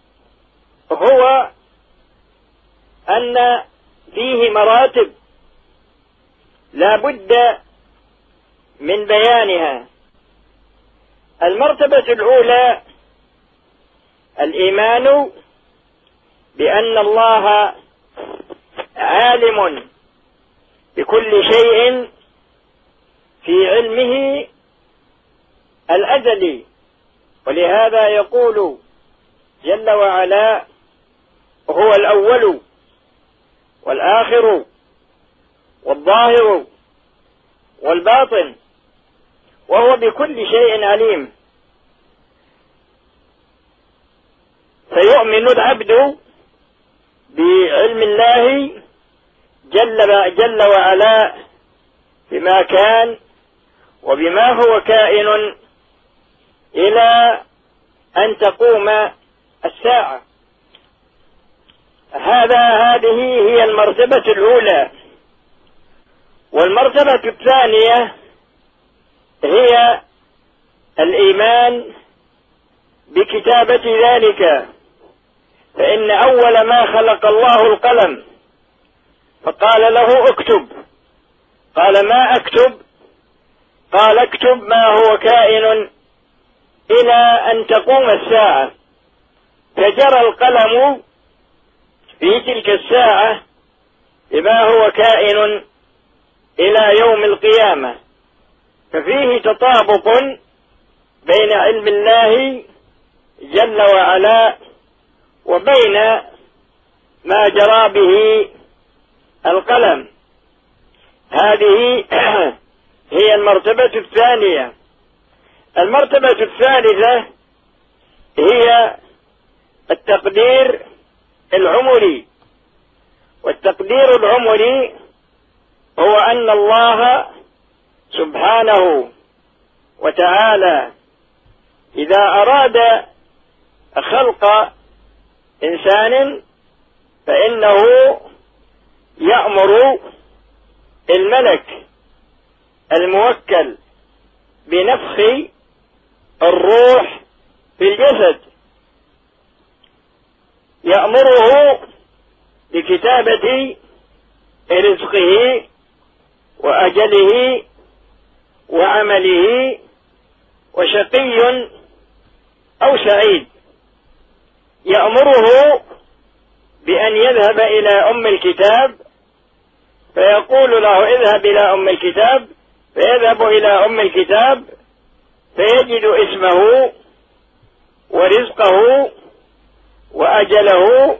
[SPEAKER 1] هو أن فيه مراتب لا بد من بيانها. المرتبة الأولى الإيمان بأن الله عالم بكل شيء في علمه الأزلي، ولهذا يقول جل وعلا هو الأول والآخر والظاهر والباطن وهو بكل شيء عليم. فيؤمن العبد بعلم الله جل, جل وعلا بما كان وبما هو كائن إلى أن تقوم الساعة. هذا هذه هي المرتبة الأولى. والمرتبة الثانية هي الإيمان بكتابة ذلك، فإن أول ما خلق الله القلم فقال له اكتب، قال ما أكتب؟ قال اكتب ما هو كائن إلى أن تقوم الساعة. فجرى القلم في تلك الساعة بما هو كائن إلى يوم القيامة. ففيه تطابق بين علم الله جل وعلا وبين ما جرى به القلم. هذه هي المرتبة الثانية. المرتبة الثالثة هي التقدير العمري. والتقدير العمري هو أن الله سبحانه وتعالى إذا أراد خلق إنسان فإنه يأمر الملك الموكل بنفخ الروح في الجسد، يأمره بكتابة رزقه وأجله وعمله وشقي أو سعيد. يأمره بأن يذهب إلى أم الكتاب فيقول له اذهب إلى أم الكتاب، فيذهب إلى أم الكتاب فيجد اسمه ورزقه وأجله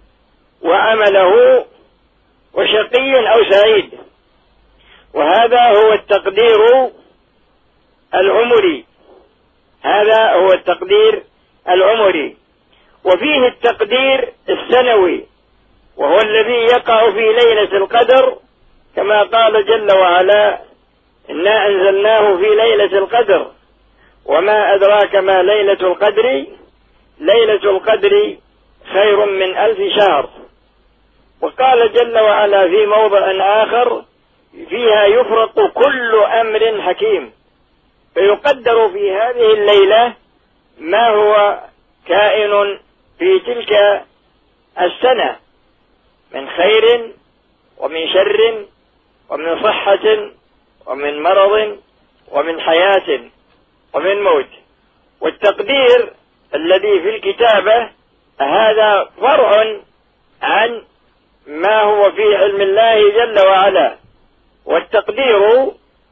[SPEAKER 1] وعمله وشقي أو سعيد. وهذا هو التقدير العمري. هذا هو التقدير العمري. وفيه التقدير السنوي وهو الذي يقع في ليلة القدر، كما قال جل وعلا إنا أنزلناه في ليلة القدر وما أدراك ما ليلة القدر ليلة القدر خير من ألف شهر. وقال جل وعلا في موضع آخر فيها يفرق كل أمر حكيم. فيقدر في هذه الليلة ما هو كائن في تلك السنة من خير ومن شر ومن صحة ومن مرض ومن حياة ومن موت. والتقدير الذي في الكتابة هذا فرع عن ما هو في علم الله جل وعلا. والتقدير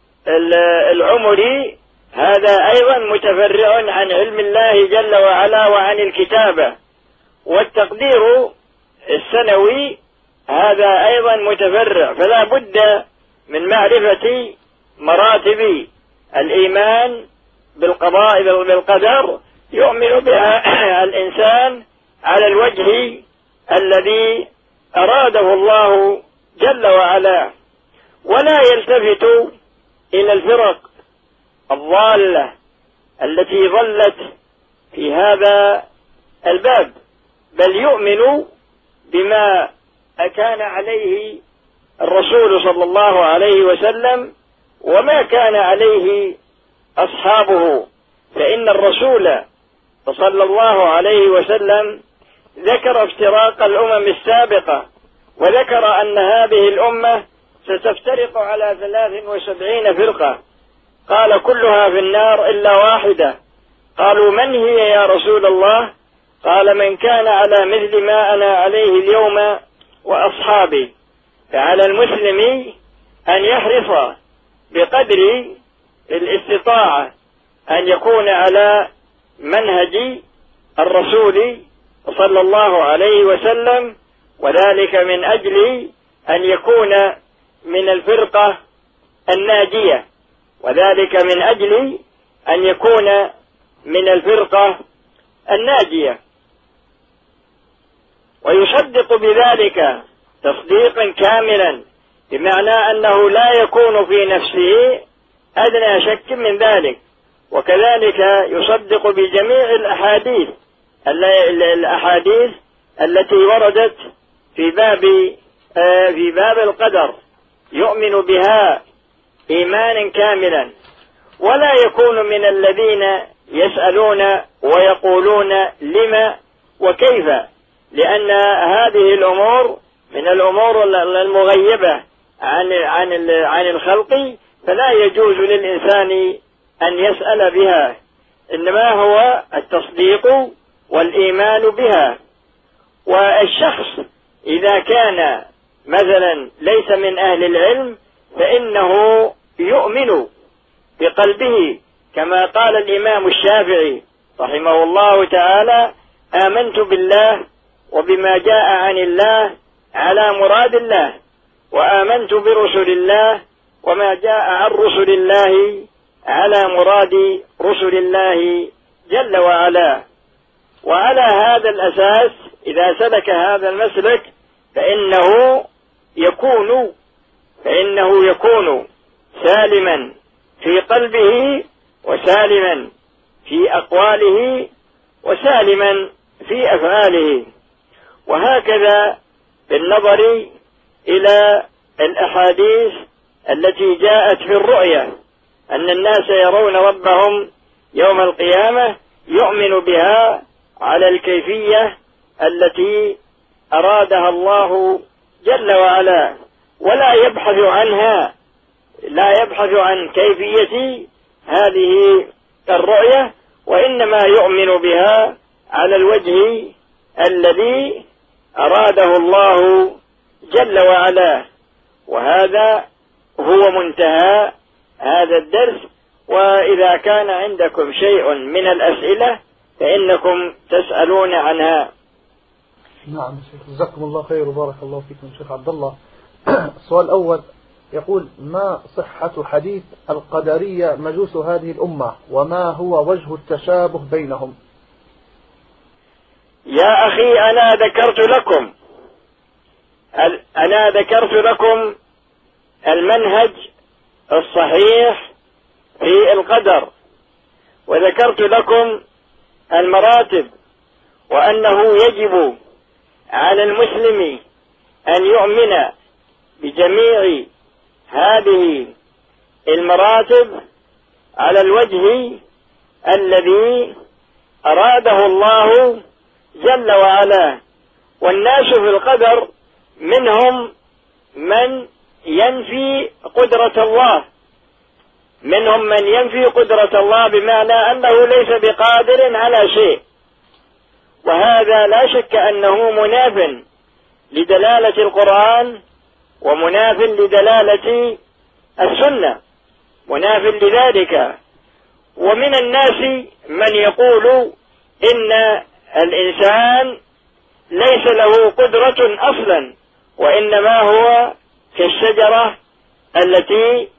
[SPEAKER 1] العمري هذا أيضا متفرع عن علم الله جل وعلا وعن الكتابة. والتقدير السنوي هذا أيضا متفرع. فلا بد من معرفة مراتب الإيمان بالقضاء بالقدر يؤمن بها الإنسان على الوجه الذي أراده الله جل وعلا، ولا يلتفت إلى الفرق الضالة التي ضلت في هذا الباب، بل يؤمن بما كان عليه الرسول صلى الله عليه وسلم وما كان عليه أصحابه. فإن الرسول صلى الله عليه وسلم ذكر افتراق الأمم السابقة، وذكر أن هذه الأمة ستفترق على ثلاث وسبعين فرقة، قال كلها في النار إلا واحدة. قالوا من هي يا رسول الله؟ قال من كان على مثل ما أنا عليه اليوم وأصحابي. فعلى المسلم أن يحرص بقدر الاستطاعة أن يكون على منهج الرسول صلى الله عليه وسلم، وذلك من أجل أن يكون من الفرقة الناجية، وذلك من أجل أن يكون من الفرقة الناجية، ويصدق بذلك تصديقا كاملا، بمعنى أنه لا يكون في نفسه أدنى شك من ذلك. وكذلك يصدق بجميع الأحاديث الأحاديث التي وردت في باب في باب القدر، يؤمن بها إيمانا كاملا، ولا يكون من الذين يسألون ويقولون لما وكيف، لأن هذه الأمور من الأمور المغيبة عن عن عن الخلق، فلا يجوز للإنسان أن يسأل بها، إنما هو التصديق والإيمان بها. والشخص إذا كان مثلا ليس من أهل العلم فإنه يؤمن بقلبه، كما قال الإمام الشافعي رحمه الله تعالى: آمنت بالله وبما جاء عن الله على مراد الله، وآمنت برسل الله وما جاء عن رسل الله على مراد رسل الله جل وعلا. وعلى هذا الأساس إذا سلك هذا المسلك فإنه يكون فإنه يكون سالما في قلبه، وسالما في أقواله، وسالما في أفعاله. وهكذا بالنظر إلى الأحاديث التي جاءت في الرؤيا أن الناس يرون ربهم يوم القيامة، يؤمن بها على الكيفية التي أرادها الله جل وعلا، ولا يبحث عنها لا يبحث عن كيفية هذه الرؤية، وإنما يؤمن بها على الوجه الذي أراده الله جل وعلا. وهذا هو منتهى هذا الدرس. وإذا كان عندكم شيء من الأسئلة فإنكم تسألون عنها.
[SPEAKER 2] نعم شيخ، جزاكم الله خير وبارك الله فيكم شيخ عبد الله. السؤال الأول يقول: ما صحة حديث القدرية مجوس هذه الأمة، وما هو وجه التشابه بينهم؟
[SPEAKER 1] يا أخي أنا ذكرت لكم أنا ذكرت لكم المنهج الصحيح في القدر، وذكرت لكم المراتب، وأنه يجب على المسلم أن يؤمن بجميع هذه المراتب على الوجه الذي أراده الله جل وعلا. والناس في القدر منهم من ينفي قدرة الله منهم من ينفي قدرة الله بمعنى أنه ليس بقادر على شيء، وهذا لا شك أنه مناف لدلالة القرآن ومناف لدلالة السنة، مناف لذلك. ومن الناس من يقول إن الإنسان ليس له قدرة أصلا، وإنما هو كالشجرة التي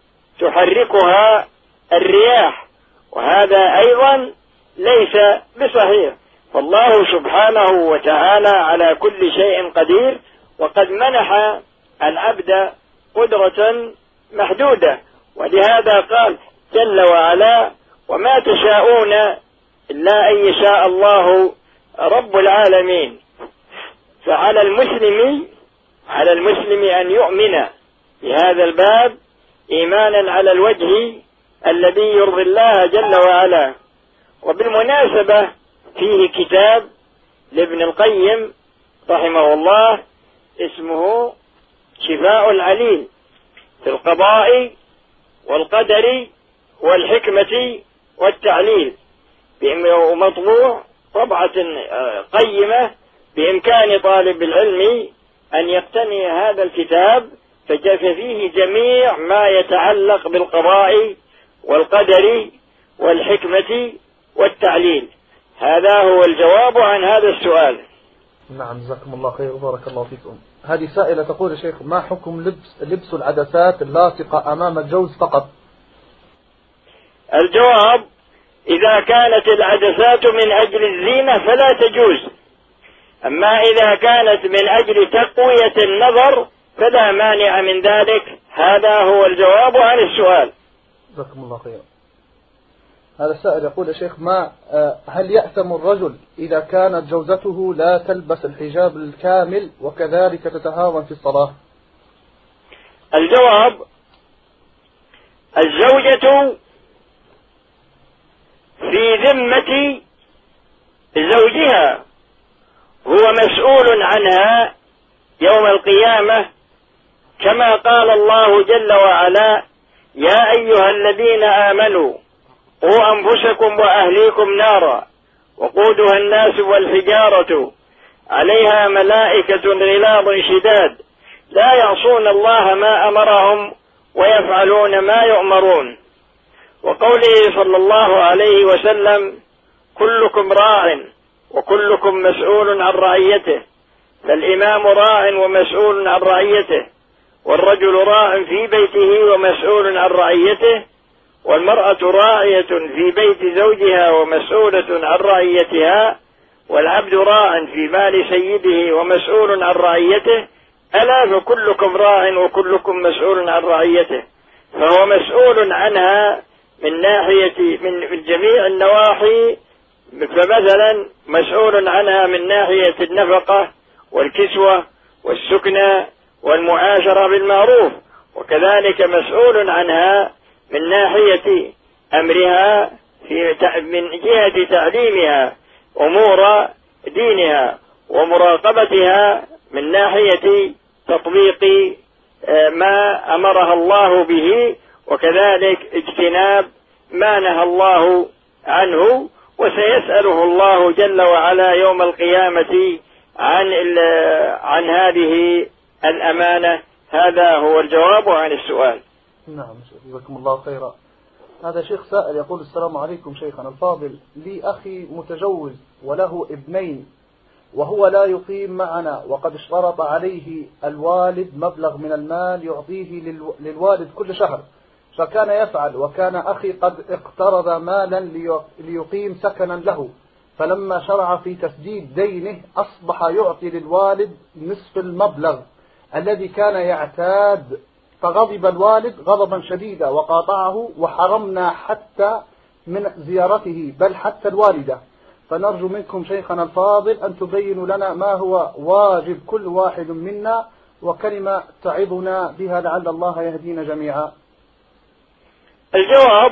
[SPEAKER 1] تحركها الرياح، وهذا أيضا ليس بصحيح، فالله سبحانه وتعالى على كل شيء قدير، وقد منح العبد قدرة محدودة، ولهذا قال جل وعلا: وما تشاءون إلا أن يشاء الله رب العالمين. فعلى المسلم على المسلم أن يؤمن بهذا الباب إيمانا على الوجه الذي يرضي الله جل وعلا. وبالمناسبة فيه كتاب لابن القيم رحمه الله اسمه شفاء العليل في القضاء والقدر والحكمة والتعليل، ومطبوع طبعة قيمة، بإمكان طالب العلم أن يقتني هذا الكتاب، ففيه جميع ما يتعلق بالقضاء والقدر والحكمة والتعليل. هذا هو الجواب عن هذا السؤال.
[SPEAKER 2] نعم، جزاكم الله خير وبارك الله فيكم. هذه سائلة تقول: يا شيخ، ما حكم لبس لبس العدسات اللاصقة أمام الجوز فقط؟
[SPEAKER 1] الجواب: إذا كانت العدسات من أجل الزينة فلا تجوز، أما إذا كانت من أجل تقوية النظر فلا مانع من ذلك. هذا هو الجواب عن السؤال.
[SPEAKER 2] جزاكم الله خير. هذا السائل يقول: يا شيخ، ما هل يأثم الرجل إذا كانت جوزته لا تلبس الحجاب الكامل وكذلك تتهاون في الصلاة؟
[SPEAKER 1] الجواب: الزوجة في ذمة زوجها، هو مسؤول عنها يوم القيامة، كما قال الله جل وعلا: يا أيها الذين آمنوا قوا أنفسكم وأهليكم نارا وقودها الناس والحجارة عليها ملائكة غلاظ شداد لا يعصون الله ما أمرهم ويفعلون ما يؤمرون. وقوله صلى الله عليه وسلم: كلكم راع وكلكم مسؤول عن رعيته، فالإمام راع ومسؤول عن رعيته، والرجل راع في بيته ومسؤول عن رعيته، والمرأة راعية في بيت زوجها ومسؤولة عن رعيتها، والعبد راع في مال سيده ومسؤول عن رعيته، ألا فكلكم راع وكلكم مسؤول عن رعيته. فهو مسؤول عنها من ناحية من جميع النواحي، فمثلا مسؤول عنها من ناحية النفقة والكسوة والسكنى والمعاشرة بالمعروف، وكذلك مسؤول عنها من ناحية أمرها في من جهة تعليمها أمور دينها، ومراقبتها من ناحية تطبيق ما أمرها الله به، وكذلك اجتناب ما نهى الله عنه. وسيسأله الله جل وعلا يوم القيامة عن عن هذه الأمانة. هذا هو الجواب عن السؤال.
[SPEAKER 2] نعم، جزاكم الله خيرا. هذا شيخ سائل يقول: السلام عليكم شيخنا الفاضل، لي أخي متجوز وله ابنين وهو لا يقيم معنا، وقد اشترط عليه الوالد مبلغ من المال يعطيه للوالد كل شهر، فكان يفعل، وكان أخي قد اقترض مالا ليقيم سكنا له، فلما شرع في تسديد دينه أصبح يعطي للوالد نصف المبلغ الذي كان يعتاد، فغضب الوالد غضبا شديدا وقاطعه، وحرمنا حتى من زيارته بل حتى الوالدة. فنرجو منكم شيخنا الفاضل أن تبينوا لنا ما هو واجب كل واحد منا، وكلمة تعظنا بها لعل الله يهدينا جميعا.
[SPEAKER 1] الجواب: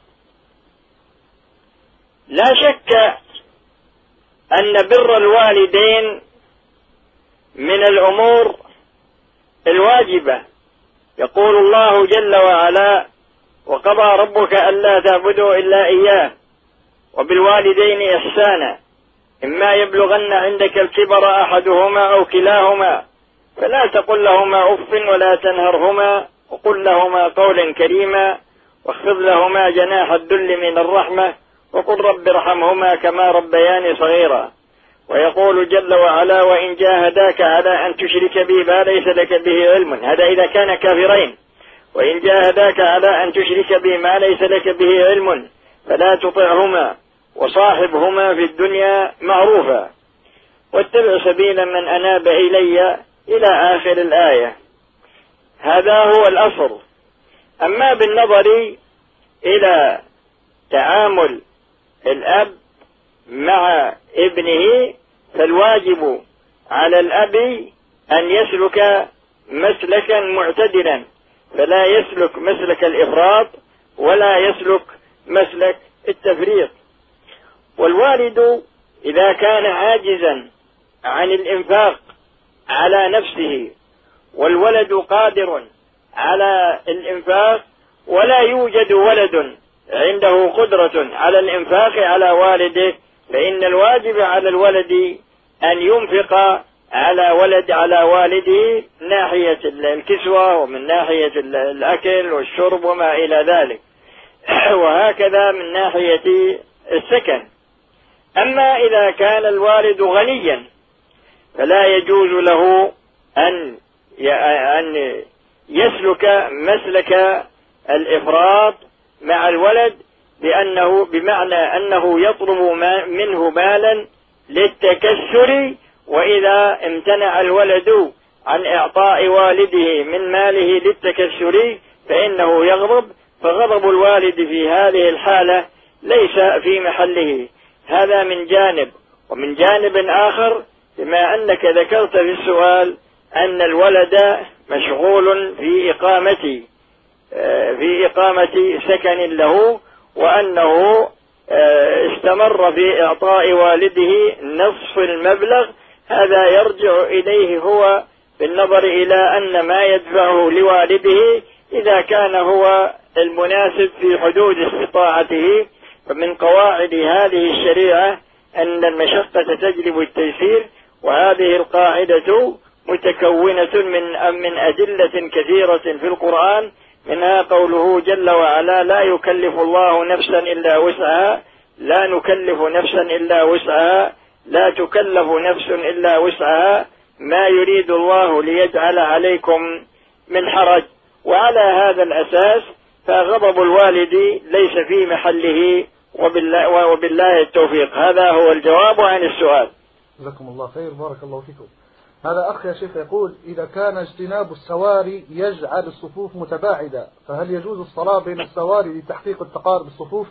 [SPEAKER 1] لا شك أن بر الوالدين من الأمور الواجبة. يقول الله جل وعلا: وقضى ربك ألا تعبدوا إلا إياه وبالوالدين إحسانا إما يبلغن عندك الكبر أحدهما أو كلاهما فلا تقل لهما أف ولا تنهرهما وقل لهما قولا كريما واخفض لهما جناح الذل من الرحمة وقل رب ارحمهما كما ربياني صغيرا. ويقول جل وعلا: وإن جاهداك على أن تشرك بي ما ليس لك به علم، هذا إذا كان كافرين. وإن جاهداك على أن تشرك بي ما ليس لك به علم فلا تطعهما وصاحبهما في الدنيا معروفا واتبع سبيل من أناب إلي إلى آخر الآية. هذا هو الأصل. أما بالنظر إلى تعامل الأب مع ابنه فالواجب على الأب أن يسلك مسلكا معتدلا، فلا يسلك مسلك الإفراط ولا يسلك مسلك التفريط. والوالد إذا كان عاجزا عن الإنفاق على نفسه والولد قادر على الإنفاق ولا يوجد ولد عنده قدرة على الإنفاق على والده، فإن الواجب على الولد أن ينفق على ولد على والده من ناحية الكسوة ومن ناحية الأكل والشرب وما إلى ذلك، وهكذا من ناحية السكن. أما إذا كان الوالد غنيا فلا يجوز له أن أن يسلك مسلك الإفراط مع الولد، بأنه بمعنى أنه يطلب منه مالا للتكسر، وإذا امتنع الولد عن إعطاء والده من ماله للتكسر فإنه يغضب، فغضب الوالد في هذه الحالة ليس في محله. هذا من جانب. ومن جانب آخر، بما أنك ذكرت في السؤال أن الولد مشغول في إقامة في إقامة سكن له، وأنه استمر في إعطاء والده نصف المبلغ، هذا يرجع إليه هو بالنظر إلى أن ما يدفعه لوالده إذا كان هو المناسب في حدود استطاعته. فمن قواعد هذه الشريعة أن المشقة تجلب التيسير، وهذه القاعدة متكونة من من أدلة كثيرة في القرآن، منها قوله جل وعلا: لا يكلف الله نفسا إلا وسعها، لا نكلف نفسا إلا وسعها، لا تكلف نفس إلا وسعها، ما يريد الله ليجعل عليكم من حرج. وعلى هذا الأساس فغضب الوالد ليس في محله، وبالله, وبالله التوفيق. هذا هو الجواب عن السؤال.
[SPEAKER 2] جزاكم الله خير، بارك الله فيكم. هذا أخ يا شيخ يقول: إذا كان اجتناب السواري يجعل الصفوف متباعدة، فهل يجوز الصلاة بين السواري لتحقيق التقارب الصفوف؟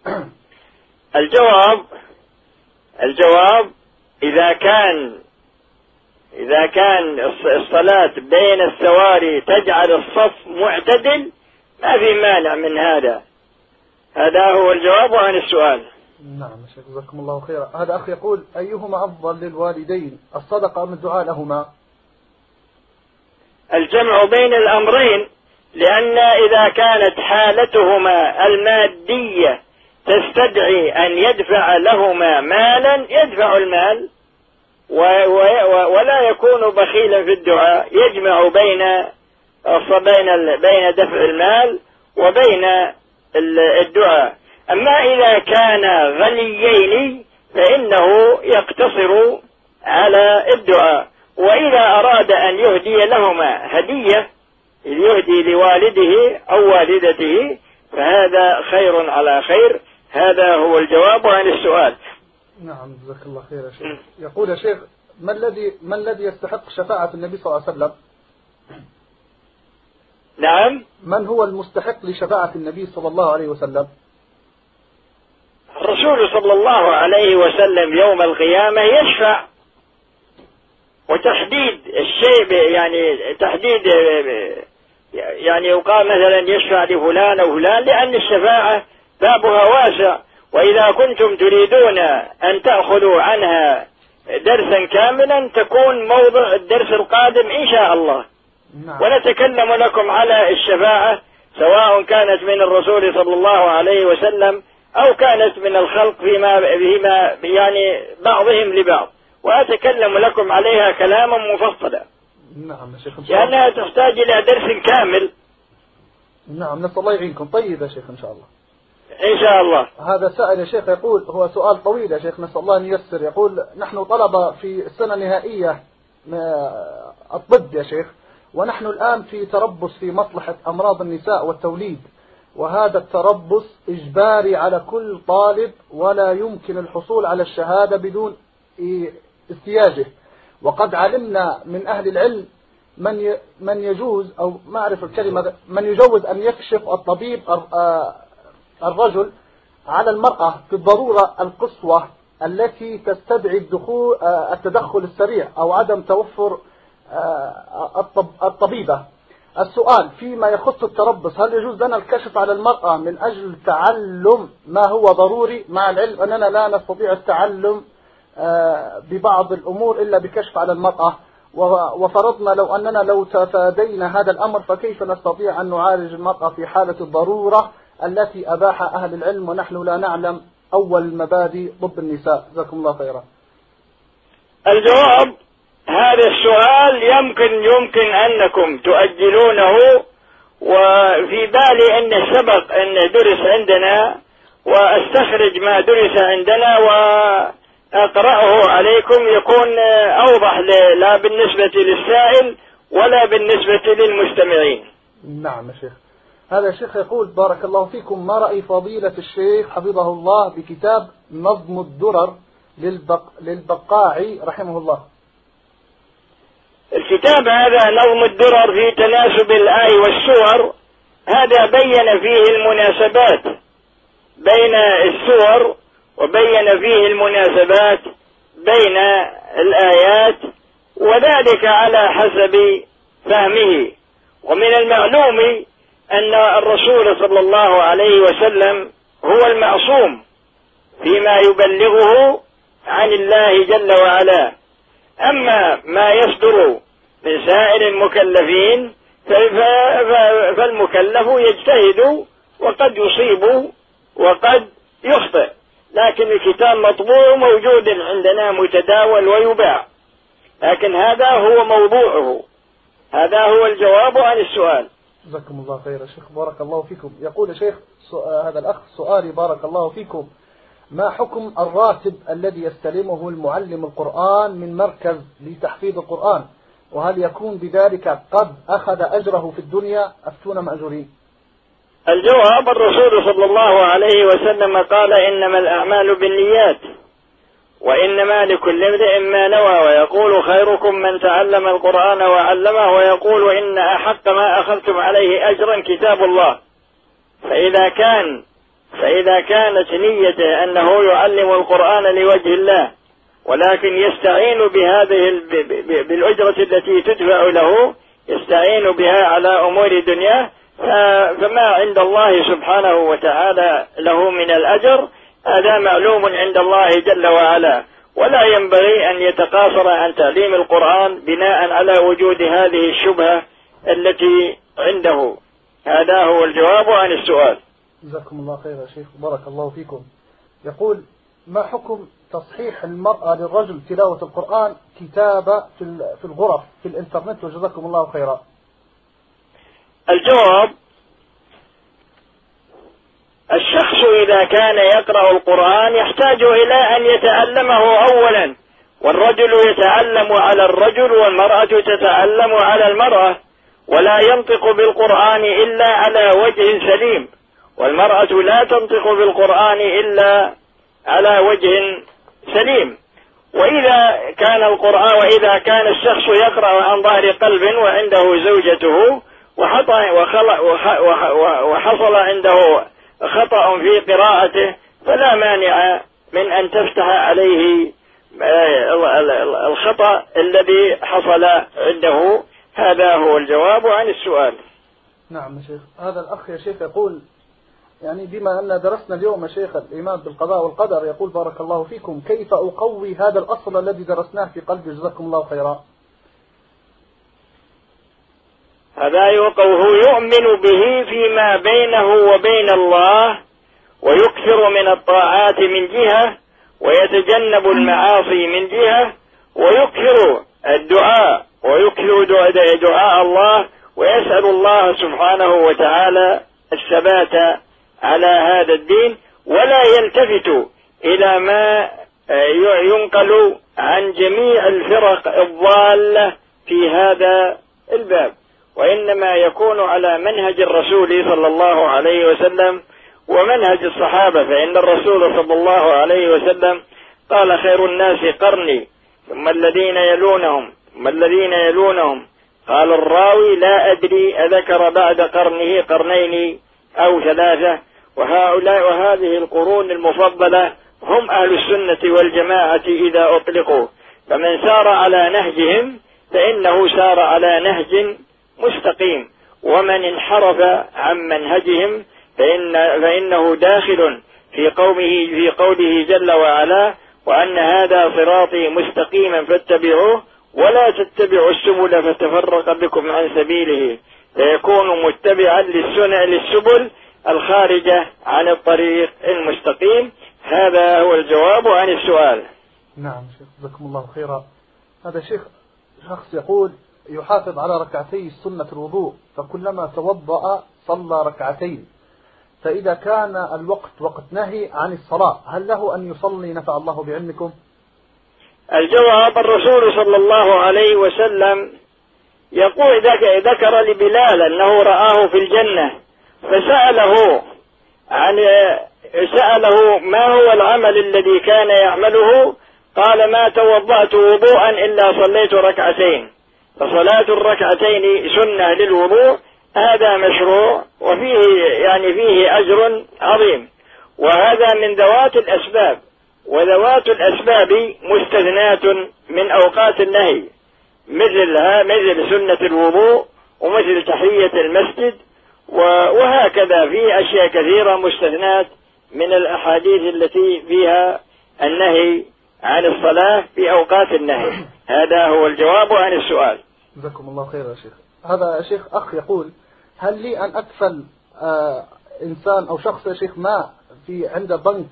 [SPEAKER 1] الجواب الجواب إذا كان إذا كان الصلاة بين السواري تجعل الصف معتدل ما في مانع من هذا. هذا هو الجواب عن السؤال.
[SPEAKER 2] نعم شيخ، جزاكم الله خيرا. هذا أخ يقول: أيهما أفضل للوالدين، الصدقة أم الدعاء لهما؟
[SPEAKER 1] الجمع بين الأمرين، لأن إذا كانت حالتهما المادية تستدعي أن يدفع لهما مالا يدفع المال، ولا يكون بخيلا في الدعاء، يجمع بين بين دفع المال وبين الدعاء. أما إذا كان غنيين فإنه يقتصر على الدعاء، وإذا أراد أن يهدي لهما هدية يهدي لوالده أو والدته فهذا خير على خير. هذا هو الجواب عن السؤال.
[SPEAKER 2] نعم جزاك الله خير يا شيخ. يقول يا شيخ: ما الذي ما الذي يستحق شفاعة النبي صلى الله عليه وسلم؟
[SPEAKER 1] نعم،
[SPEAKER 2] من هو المستحق لشفاعة النبي صلى الله عليه وسلم؟
[SPEAKER 1] الرسول صلى الله عليه وسلم يوم القيامة يشفع، وتحديد الشيء يعني تحديد يعني يقال مثلا يشفع لفلان أو فلان، لأن الشفاعة بابها واسع، وإذا كنتم تريدون أن تأخذوا عنها درسا كاملا تكون موضع الدرس القادم إن شاء الله.
[SPEAKER 2] نعم.
[SPEAKER 1] ونتكلم لكم على الشفاعة سواء كانت من الرسول صلى الله عليه وسلم أو كانت من الخلق فيما بهما يعني بعضهم لبعض، وأتكلم لكم عليها كلاما مفصلا.
[SPEAKER 2] نعم يا شيخ،
[SPEAKER 1] لأنها تحتاج إلى درس كامل.
[SPEAKER 2] نعم، نسأل الله يعينكم. طيب يا شيخ إن شاء الله.
[SPEAKER 1] إن شاء الله.
[SPEAKER 2] هذا سائل يا شيخ يقول، هو سؤال طويل يا شيخ، نسأل الله أن ييسر. يقول: نحن طلبة في السنة النهائية الطب يا شيخ، ونحن الآن في تربص في مصلحة أمراض النساء والتوليد، وهذا التربص إجباري على كل طالب، ولا يمكن الحصول على الشهادة بدون استياجه. وقد علمنا من أهل العلم من من يجوز، أو ما أعرف الكلمة، من يجوز أن يكشف الطبيب الرجل على المرأة في الضرورة القصوى التي تستدعي الدخول التدخل السريع أو عدم توفر الطبيبة. السؤال فيما يخص التربص، هل يجوز لنا الكشف على المرأة من أجل تعلم ما هو ضروري، مع العلم أننا لا نستطيع التعلم ببعض الأمور إلا بكشف على المرأة، وفرضنا لو أننا لو تفادينا هذا الأمر فكيف نستطيع أن نعالج المرأة في حالة الضرورة التي أباح أهل العلم ونحن لا نعلم أول المبادئ طب النساء؟ جزاكم الله خيرا.
[SPEAKER 1] الجواب هذا السؤال يمكن يمكن أنكم تؤجلونه، وفي بالي أن سبق أن درس عندنا، وأستخرج ما درس عندنا وأقرأه عليكم يكون أوضح لا بالنسبة للسائل ولا بالنسبة للمستمعين.
[SPEAKER 2] نعم يا شيخ. هذا الشيخ يقول بارك الله فيكم: ما رأي فضيلة الشيخ حفظه الله بكتاب نظم الدرر للبق... للبقاعي رحمه الله؟
[SPEAKER 1] الكتاب هذا نظم الدرر في تناسب الآي والسور، هذا بين فيه المناسبات بين السور، وبين فيه المناسبات بين الآيات، وذلك على حسب فهمه. ومن المعلوم أن الرسول صلى الله عليه وسلم هو المعصوم فيما يبلغه عن الله جل وعلا. أما ما يصدر من سائر المكلفين فالمكلف يجتهد وقد يصيب وقد يخطئ، لكن الكتاب مطبوع موجود عندنا متداول ويباع، لكن هذا هو موضوعه. هذا هو الجواب عن السؤال.
[SPEAKER 2] جزاكم الله خير يا شيخ، بارك الله فيكم. يقول يا شيخ هذا الأخ سؤالي بارك الله فيكم: ما حكم الراتب الذي يستلمه المعلم القرآن من مركز لتحفيظ القرآن، وهل يكون بذلك قد أخذ أجره في الدنيا؟ أفتونا مأجورين.
[SPEAKER 1] الجواب: الرسول صلى الله عليه وسلم قال: إنما الأعمال بالنيات وإنما لكل امرئ ما نوى، ويقول: خيركم من تعلم القرآن وعلمه، ويقول: إن أحق ما أخذتم عليه أجرا كتاب الله. فإذا كان فإذا كانت نيته أنه يعلم القرآن لوجه الله، ولكن يستعين بهذه بالأجرة التي تدفع له، يستعين بها على أمور دنياه، فما عند الله سبحانه وتعالى له من الأجر هذا معلوم عند الله جل وعلا، ولا ينبغي أن يتقاصر عن تعليم القرآن بناء على وجود هذه الشبهة التي عنده. هذا هو الجواب عن السؤال.
[SPEAKER 2] جزاكم الله خير يا شيخ، بارك الله فيكم. يقول: ما حكم تصحيح المرأة للرجل تلاوة القرآن كتابة في الغرف في الإنترنت؟ وجزاكم الله خيرا.
[SPEAKER 1] الجواب: الشخص إذا كان يقرأ القرآن يحتاج إلى أن يتعلمه أولا، والرجل يتعلم على الرجل والمرأة تتعلم على المرأة، ولا ينطق بالقرآن إلا على وجه سليم، والمرأة لا تنطق بالقرآن إلا على وجه سليم. وإذا كان القرآن وإذا كان الشخص يقرأ عن ظهر قلب وعنده زوجته وحصل عنده خطأ في قراءته، فلا مانع من أن تفتح عليه الخطأ الذي حصل عنده. هذا هو الجواب عن السؤال.
[SPEAKER 2] نعم يا شيخ. هذا الأخ يا شيخ يقول: يعني بما أن درسنا اليوم يا شيخ الإيمان بالقضاء والقدر، يقول: بارك الله فيكم، كيف أقوي هذا الأصل الذي درسناه في قلبي؟ جزاكم الله خيرا.
[SPEAKER 1] هذا يقوه يؤمن به فيما بينه وبين الله، ويكثر من الطاعات من جهة، ويتجنب المعاصي من جهة، ويكثر الدعاء ويكثر دعاء الله، ويسأل الله سبحانه وتعالى الثبات على هذا الدين، ولا يلتفت إلى ما ينقل عن جميع الفرق الضالة في هذا الباب. وإنما يكون على منهج الرسول صلى الله عليه وسلم ومنهج الصحابة، فإن الرسول صلى الله عليه وسلم قال: خير الناس قرني ثم الذين يلونهم ثم الذين يلونهم. قال الراوي: لا أدري أذكر بعد قرنه قرنين أو ثلاثة. وهؤلاء وهذه القرون المفضلة هم أهل السنة والجماعة إذا أطلقوا، فمن سار على نهجهم فإنه سار على نهج مستقيم، ومن انحرف عن منهجهم فإن فإنه داخل في قومه في قوله جل وعلا: وأن هذا صراطي مستقيما فاتبعوه ولا تتبعوا السبل فتفرق بكم عن سبيله، فيكون متبعا للسنة للسبل الخارجة عن الطريق المستقيم. هذا هو الجواب عن السؤال.
[SPEAKER 2] نعم شيخ، جزاكم الله خيرا. هذا شيخ شخص يقول يحافظ على ركعتي سنة الوضوء، فكلما توضأ صلى ركعتين، فإذا كان الوقت وقت نهي عن الصلاة هل له أن يصلي نفع الله بعلمكم؟
[SPEAKER 1] الجواب: الرسول صلى الله عليه وسلم يقول ذكر لبلال أنه رآه في الجنة، فسأله عن سأله ما هو العمل الذي كان يعمله، قال: ما توضأت وضوءا إلا صليت ركعتين. فصلاة الركعتين سنة للوضوء، هذا مشروع وفيه يعني فيه أجر عظيم، وهذا من ذوات الأسباب، وذوات الأسباب مستثنات من أوقات النهي، مثلها مثل سنة الوضوء ومثل تحية المسجد، وهكذا في أشياء كثيرة مستثنات من الأحاديث التي فيها النهي عن الصلاة في أوقات النهي. هذا هو الجواب عن السؤال.
[SPEAKER 2] جزاكم الله خير يا شيخ. هذا شيخ أخ يقول: هل لي أن أكفل آه إنسان أو شخص يا شيخ ما في عنده بنك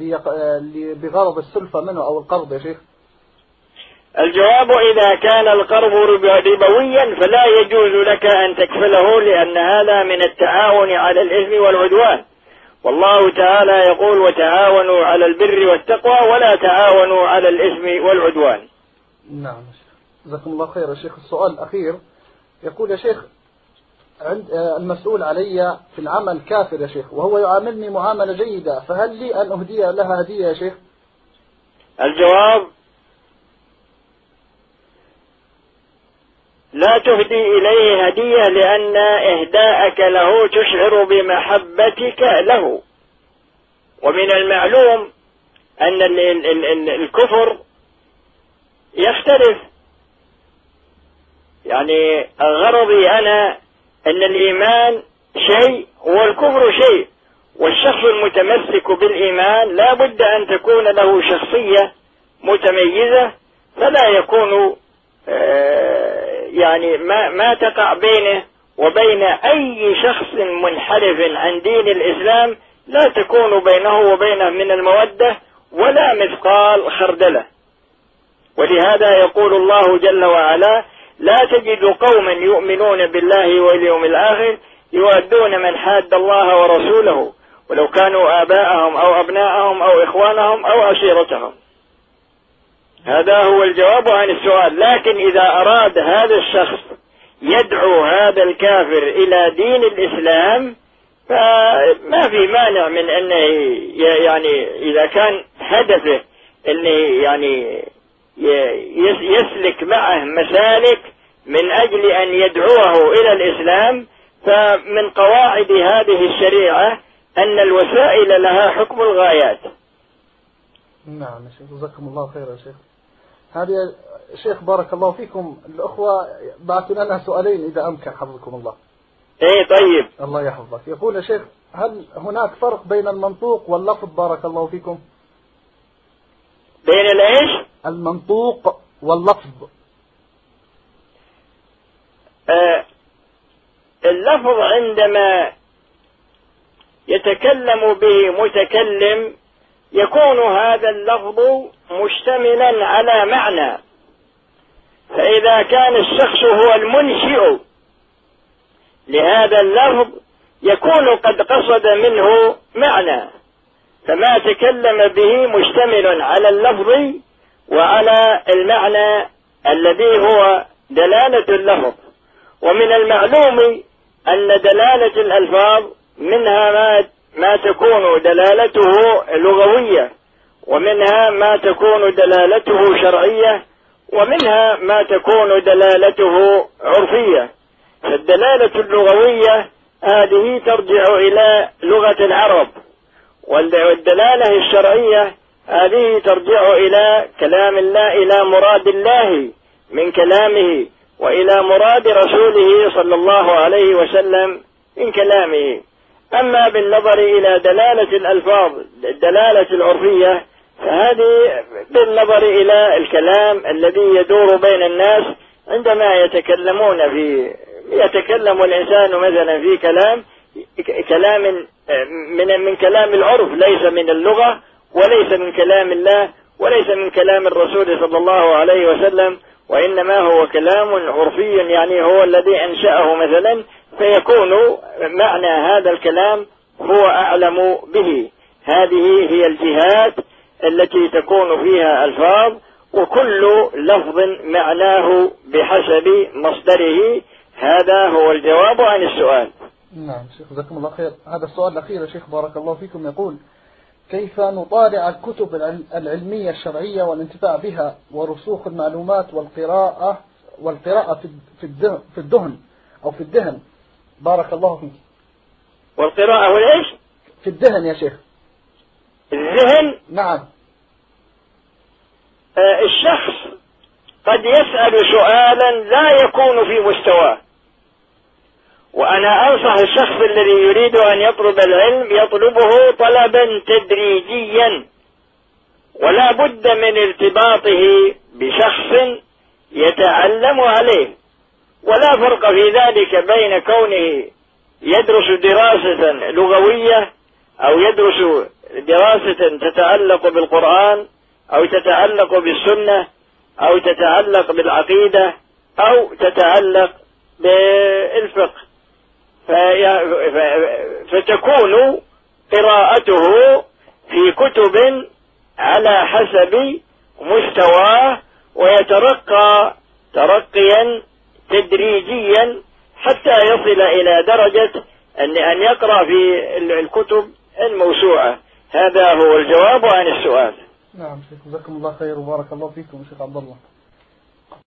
[SPEAKER 2] بغرض السلفة منه أو القرض يا شيخ؟
[SPEAKER 1] الجواب: إذا كان القرض ربويا فلا يجوز لك أن تكفله، لأن هذا من التعاون على الإثم والعدوان، والله تعالى يقول: وتعاونوا على البر والتقوى ولا تعاونوا على الإثم والعدوان.
[SPEAKER 2] نعم جزاكم الله خير يا شيخ. السؤال الأخير يقول: يا شيخ عند المسؤول علي في العمل كافر يا شيخ، وهو يعاملني معاملة جيدة، فهل لي أن أهدي لها هدية يا شيخ؟
[SPEAKER 1] الجواب: لا تهدي إليه هدية، لأن إهداءك له تشعر بمحبتك له. ومن المعلوم أن الكفر يختلف، يعني غرضي أنا أن الإيمان شيء والكفر شيء، والشخص المتمسك بالإيمان لا بد أن تكون له شخصية متميزة، فلا يكون يعني ما, ما تقع بينه وبين أي شخص منحرف عن دين الإسلام لا تكون بينه وبينه من المودة ولا مثقال خردلة. ولهذا يقول الله جل وعلا: لا تجد قوما يؤمنون بالله واليوم الآخر يودون من حاد الله ورسوله ولو كانوا آباءهم أو أبناءهم أو إخوانهم أو عشيرتهم. هذا هو الجواب عن السؤال. لكن إذا أراد هذا الشخص يدعو هذا الكافر إلى دين الإسلام فما في مانع من أنه يعني إذا كان هدفه أنه يعني يسلك معه مسالك من أجل أن يدعوه إلى الإسلام، فمن قواعد هذه الشريعة أن الوسائل لها حكم الغايات.
[SPEAKER 2] نعم يا شيخ، جزاكم الله خير يا شيخ. هذه يا شيخ بارك الله فيكم الأخوة بعثوا لنا سؤالين إذا أمكن حفظكم الله.
[SPEAKER 1] إيه طيب.
[SPEAKER 2] الله يحفظك. يقول يا شيخ: هل هناك فرق بين المنطوق واللفظ بارك الله فيكم؟
[SPEAKER 1] بين الإيش؟
[SPEAKER 2] المنطوق واللفظ.
[SPEAKER 1] آه اللفظ عندما يتكلم به متكلم يكون هذا اللفظ مشتملا على معنى، فإذا كان الشخص هو المنشئ لهذا اللفظ يكون قد قصد منه معنى، فما تكلم به مشتمل على اللفظ وعلى المعنى الذي هو دلالة اللفظ. ومن المعلوم أن دلالة الألفاظ منها ما, ما تكون دلالته لغوية، ومنها ما تكون دلالته شرعية، ومنها ما تكون دلالته عرفية. فالدلالة اللغوية هذه ترجع إلى لغة العرب، والدلالة الشرعية هذه ترجع إلى كلام الله، إلى مراد الله من كلامه، وإلى مراد رسوله صلى الله عليه وسلم من كلامه. أما بالنظر إلى دلالة الألفاظ الدلالة العرفية فهذه بالنظر إلى الكلام الذي يدور بين الناس عندما يتكلمون في يتكلم الإنسان مثلا في كلام كلام من من كلام العرف، ليس من اللغة وليس من كلام الله وليس من كلام الرسول صلى الله عليه وسلم، وإنما هو كلام عرفي، يعني هو الذي أنشأه مثلا، فيكون معنى هذا الكلام هو أعلم به. هذه هي الجهات التي تكون فيها ألفاظ، وكل لفظ معناه بحسب مصدره. هذا هو الجواب عن السؤال.
[SPEAKER 2] نعم شيخ جزاكم الله خير. هذا السؤال الأخير يا شيخ بارك الله فيكم يقول: كيف نطالع الكتب العلمية الشرعية والانتفاع بها ورسوخ المعلومات والقراءة والقراءة في الدهن أو في الدهن بارك الله فيك؟
[SPEAKER 1] والقراءة والإيش؟
[SPEAKER 2] في الدهن يا شيخ.
[SPEAKER 1] الذهن؟
[SPEAKER 2] نعم.
[SPEAKER 1] آه الشخص قد يسأل سؤالا لا يكون في مستواه، وأنا أنصح الشخص الذي يريد أن يطلب العلم يطلبه طلبا تدريجيا، ولا بد من ارتباطه بشخص يتعلم عليه. ولا فرق في ذلك بين كونه يدرس دراسة لغوية أو يدرس دراسة تتعلق بالقرآن أو تتعلق بالسنة أو تتعلق بالعقيدة أو تتعلق بالفقه. فتكون قراءته في كتب على حسب مستواه، ويترقى ترقيا تدريجيا حتى يصل إلى درجة أن أن يقرأ في الكتب الموسوعة. هذا هو الجواب عن السؤال.
[SPEAKER 2] نعم شيخ جزاكم الله خير وبارك الله فيكم شيخ عبد الله.